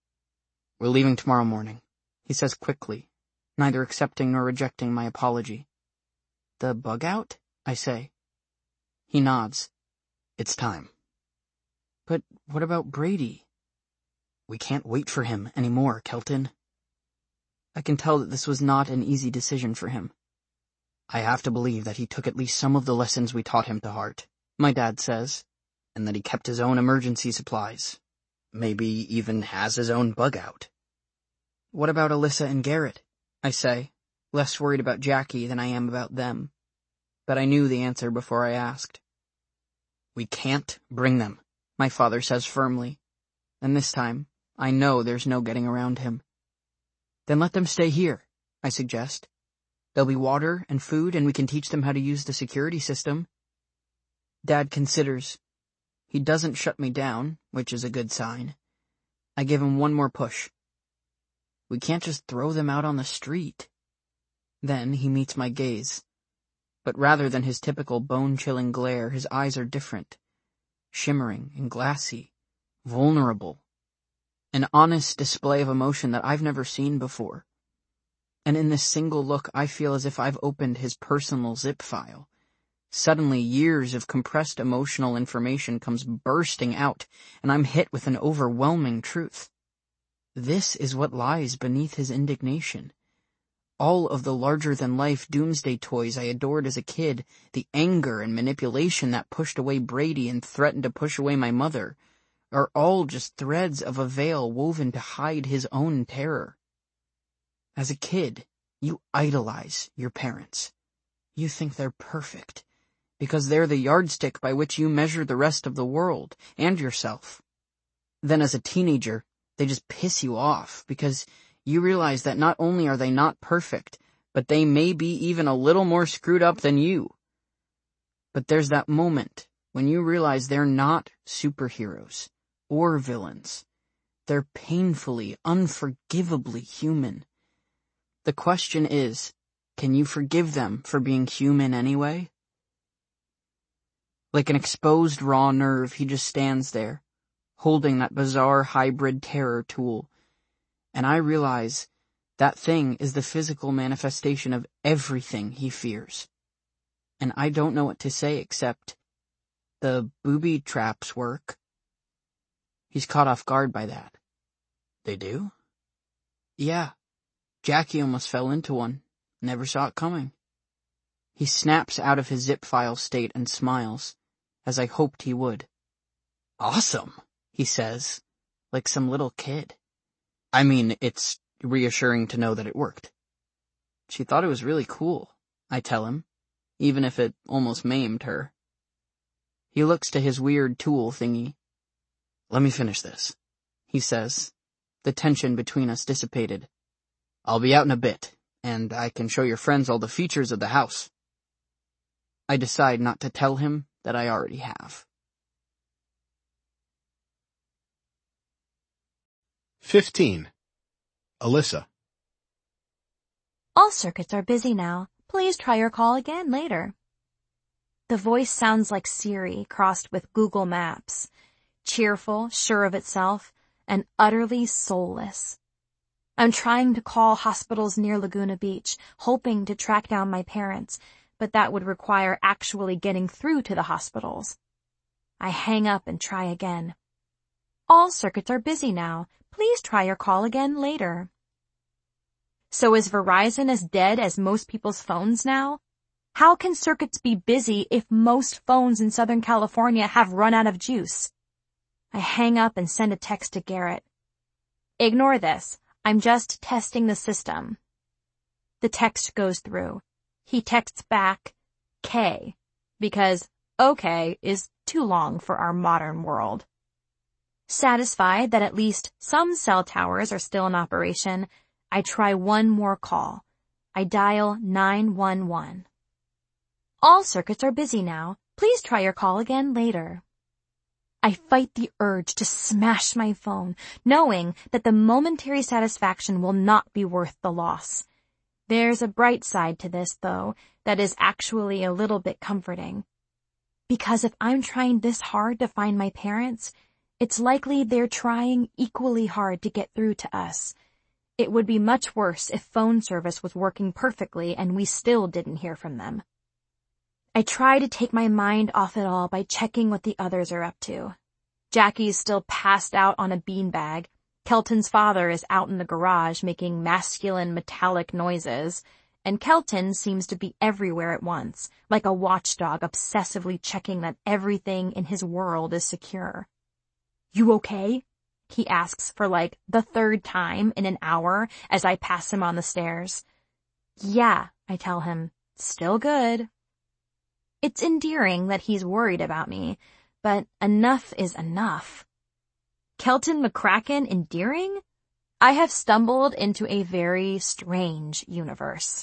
We're leaving tomorrow morning, he says quickly, neither accepting nor rejecting my apology. The bug out? I say. He nods. It's time. But what about Brady? We can't wait for him anymore, Kelton. I can tell that this was not an easy decision for him. I have to believe that he took at least some of the lessons we taught him to heart, my dad says, and that he kept his own emergency supplies. Maybe even has his own bug out. What about Alyssa and Garrett? I say, less worried about Jackie than I am about them. But I knew the answer before I asked. We can't bring them, my father says firmly. And this time, I know there's no getting around him. Then let them stay here, I suggest. There'll be water and food, and we can teach them how to use the security system. Dad considers. He doesn't shut me down, which is a good sign. I give him one more push. We can't just throw them out on the street. Then he meets my gaze. But rather than his typical bone-chilling glare, his eyes are different. Shimmering and glassy. Vulnerable. An honest display of emotion that I've never seen before. And in this single look, I feel as if I've opened his personal zip file. Suddenly, years of compressed emotional information comes bursting out, and I'm hit with an overwhelming truth. This is what lies beneath his indignation. All of the larger-than-life doomsday toys I adored as a kid, the anger and manipulation that pushed away Brady and threatened to push away my mother, are all just threads of a veil woven to hide his own terror. As a kid, you idolize your parents. You think they're perfect, because they're the yardstick by which you measure the rest of the world and yourself. Then as a teenager, they just piss you off, because you realize that not only are they not perfect, but they may be even a little more screwed up than you. But there's that moment when you realize they're not superheroes or villains. They're painfully, unforgivably human. The question is, can you forgive them for being human anyway? Like an exposed raw nerve, he just stands there, holding that bizarre hybrid terror tool. And I realize that thing is the physical manifestation of everything he fears. And I don't know what to say except, the booby traps work. He's caught off guard by that. They do? Yeah. Jackie almost fell into one. Never saw it coming. He snaps out of his zip file state and smiles, as I hoped he would. Awesome, he says, like some little kid. I mean, it's reassuring to know that it worked. She thought it was really cool, I tell him, even if it almost maimed her. He looks to his weird tool thingy. Let me finish this, he says, the tension between us dissipated. I'll be out in a bit, and I can show your friends all the features of the house. I decide not to tell him that I already have. Fifteen. Alyssa. All circuits are busy now. Please try your call again later. The voice sounds like Siri crossed with Google Maps. Cheerful, sure of itself, and utterly soulless. I'm trying to call hospitals near Laguna Beach, hoping to track down my parents, but that would require actually getting through to the hospitals. I hang up and try again. All circuits are busy now. Please try your call again later. So is Verizon as dead as most people's phones now? How can circuits be busy if most phones in Southern California have run out of juice? I hang up and send a text to Garrett. Ignore this. I'm just testing the system. The text goes through. He texts back, K, because OK is too long for our modern world. Satisfied that at least some cell towers are still in operation, I try one more call. I dial nine one one. All circuits are busy now. Please try your call again later. I fight the urge to smash my phone, knowing that the momentary satisfaction will not be worth the loss. There's a bright side to this, though, that is actually a little bit comforting. Because if I'm trying this hard to find my parents, it's likely they're trying equally hard to get through to us. It would be much worse if phone service was working perfectly and we still didn't hear from them. I try to take my mind off it all by checking what the others are up to. Jackie's still passed out on a beanbag. Kelton's father is out in the garage making masculine metallic noises, and Kelton seems to be everywhere at once, like a watchdog obsessively checking that everything in his world is secure. "You okay?" he asks for like the third time in an hour as I pass him on the stairs. "Yeah," I tell him, "still good." It's endearing that he's worried about me, but enough is enough. Kelton McCracken endearing? I have stumbled into a very strange universe.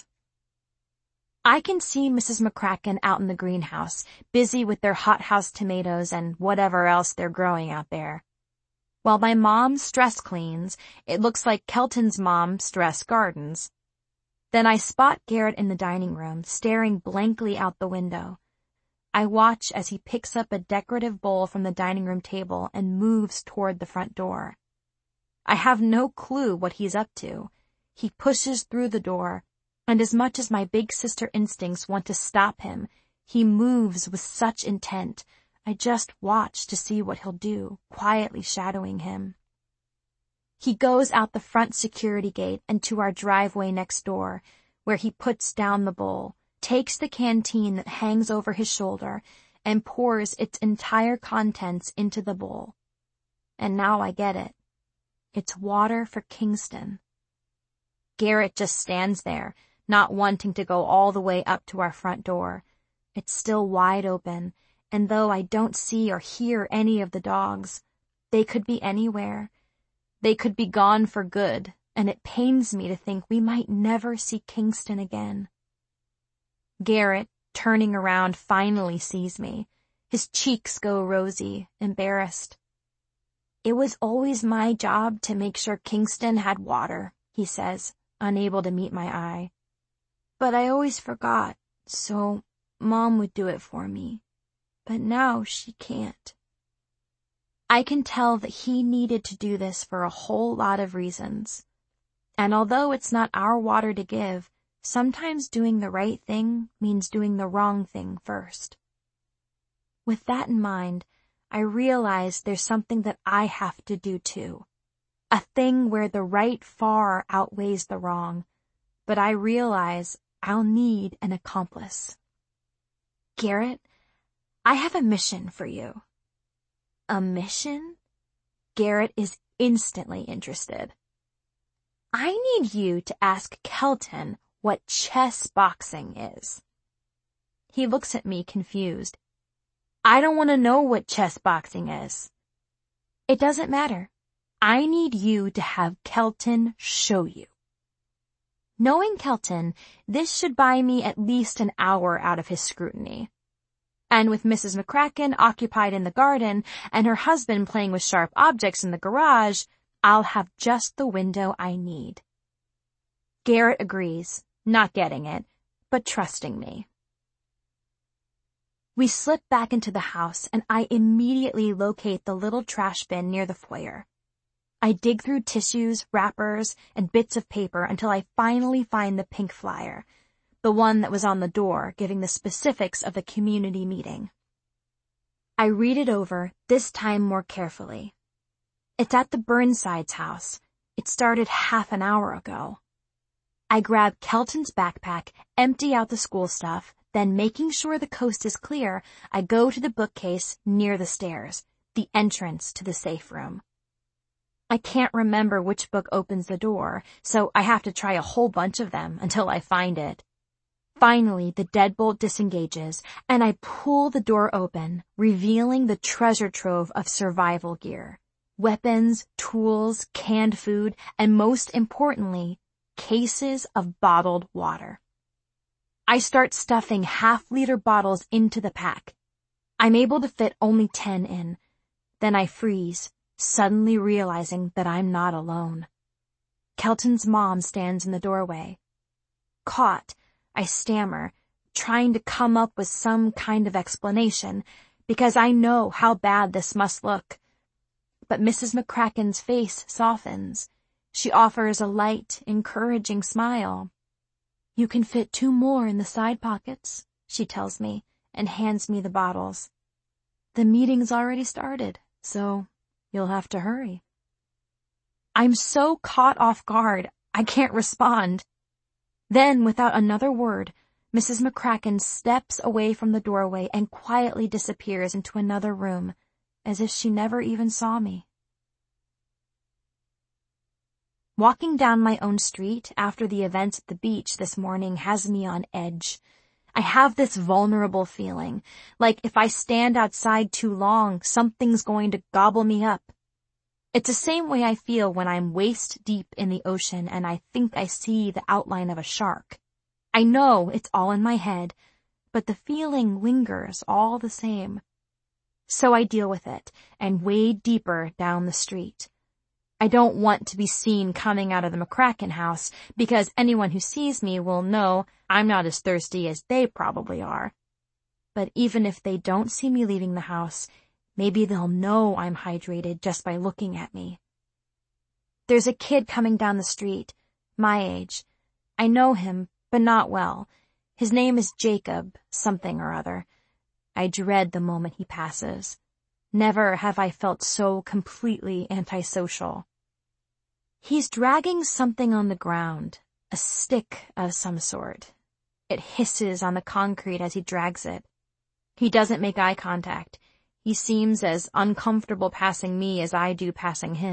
I can see Missus McCracken out in the greenhouse, busy with their hothouse tomatoes and whatever else they're growing out there. While my mom stress cleans, it looks like Kelton's mom stress gardens. Then I spot Garrett in the dining room, staring blankly out the window. I watch as he picks up a decorative bowl from the dining room table and moves toward the front door. I have no clue what he's up to. He pushes through the door, and as much as my big sister instincts want to stop him, he moves with such intent. I just watch to see what he'll do, quietly shadowing him. He goes out the front security gate and to our driveway next door, where he puts down the bowl, takes the canteen that hangs over his shoulder, and pours its entire contents into the bowl. And now I get it. It's water for Kingston. Garrett just stands there, not wanting to go all the way up to our front door. It's still wide open, and though I don't see or hear any of the dogs, they could be anywhere. They could be gone for good, and it pains me to think we might never see Kingston again. Garrett, turning around, finally sees me. His cheeks go rosy, embarrassed. "It was always my job to make sure Kingston had water," he says, unable to meet my eye. "But I always forgot, so Mom would do it for me. But now she can't." I can tell that he needed to do this for a whole lot of reasons. And although it's not our water to give, sometimes doing the right thing means doing the wrong thing first. With that in mind, I realize there's something that I have to do too. A thing where the right far outweighs the wrong, but I realize I'll need an accomplice. "Garrett, I have a mission for you." "A mission?" Garrett is instantly interested. "I need you to ask Kelton what chess boxing is." He looks at me confused. "I don't want to know what chess boxing is." "It doesn't matter. I need you to have Kelton show you." Knowing Kelton, this should buy me at least an hour out of his scrutiny. And with Missus McCracken occupied in the garden and her husband playing with sharp objects in the garage, I'll have just the window I need. Garrett agrees, not getting it, but trusting me. We slip back into the house and I immediately locate the little trash bin near the foyer. I dig through tissues, wrappers, and bits of paper until I finally find the pink flyer, the one that was on the door giving the specifics of the community meeting. I read it over, this time more carefully. It's at the Burnsides' house. It started half an hour ago. I grab Kelton's backpack, empty out the school stuff, then making sure the coast is clear, I go to the bookcase near the stairs, the entrance to the safe room. I can't remember which book opens the door, so I have to try a whole bunch of them until I find it. Finally, the deadbolt disengages, and I pull the door open, revealing the treasure trove of survival gear. Weapons, tools, canned food, and most importantly, cases of bottled water. I start stuffing half-liter bottles into the pack. I'm able to fit only ten in, Then I freeze, suddenly realizing that I'm not alone. Kelton's mom stands in the doorway. Caught, I stammer, trying to come up with some kind of explanation, because I know how bad this must look. But Missus McCracken's face softens. She offers a light, encouraging smile. "You can fit two more in the side pockets," she tells me, and hands me the bottles. "The meeting's already started, so you'll have to hurry." I'm so caught off guard, I can't respond. Then, without another word, Missus McCracken steps away from the doorway and quietly disappears into another room, as if she never even saw me. Walking down my own street after the events at the beach this morning has me on edge. I have this vulnerable feeling, like if I stand outside too long, something's going to gobble me up. It's the same way I feel when I'm waist deep in the ocean and I think I see the outline of a shark. I know it's all in my head, but the feeling lingers all the same. So I deal with it and wade deeper down the street. I don't want to be seen coming out of the McCracken house, because anyone who sees me will know I'm not as thirsty as they probably are. But even if they don't see me leaving the house, maybe they'll know I'm hydrated just by looking at me. There's a kid coming down the street, my age. I know him, but not well. His name is Jacob, something or other. I dread the moment he passes. Never have I felt so completely antisocial. He's dragging something on the ground, a stick of some sort. It hisses on the concrete as he drags it. He doesn't make eye contact. He seems as uncomfortable passing me as I do passing him.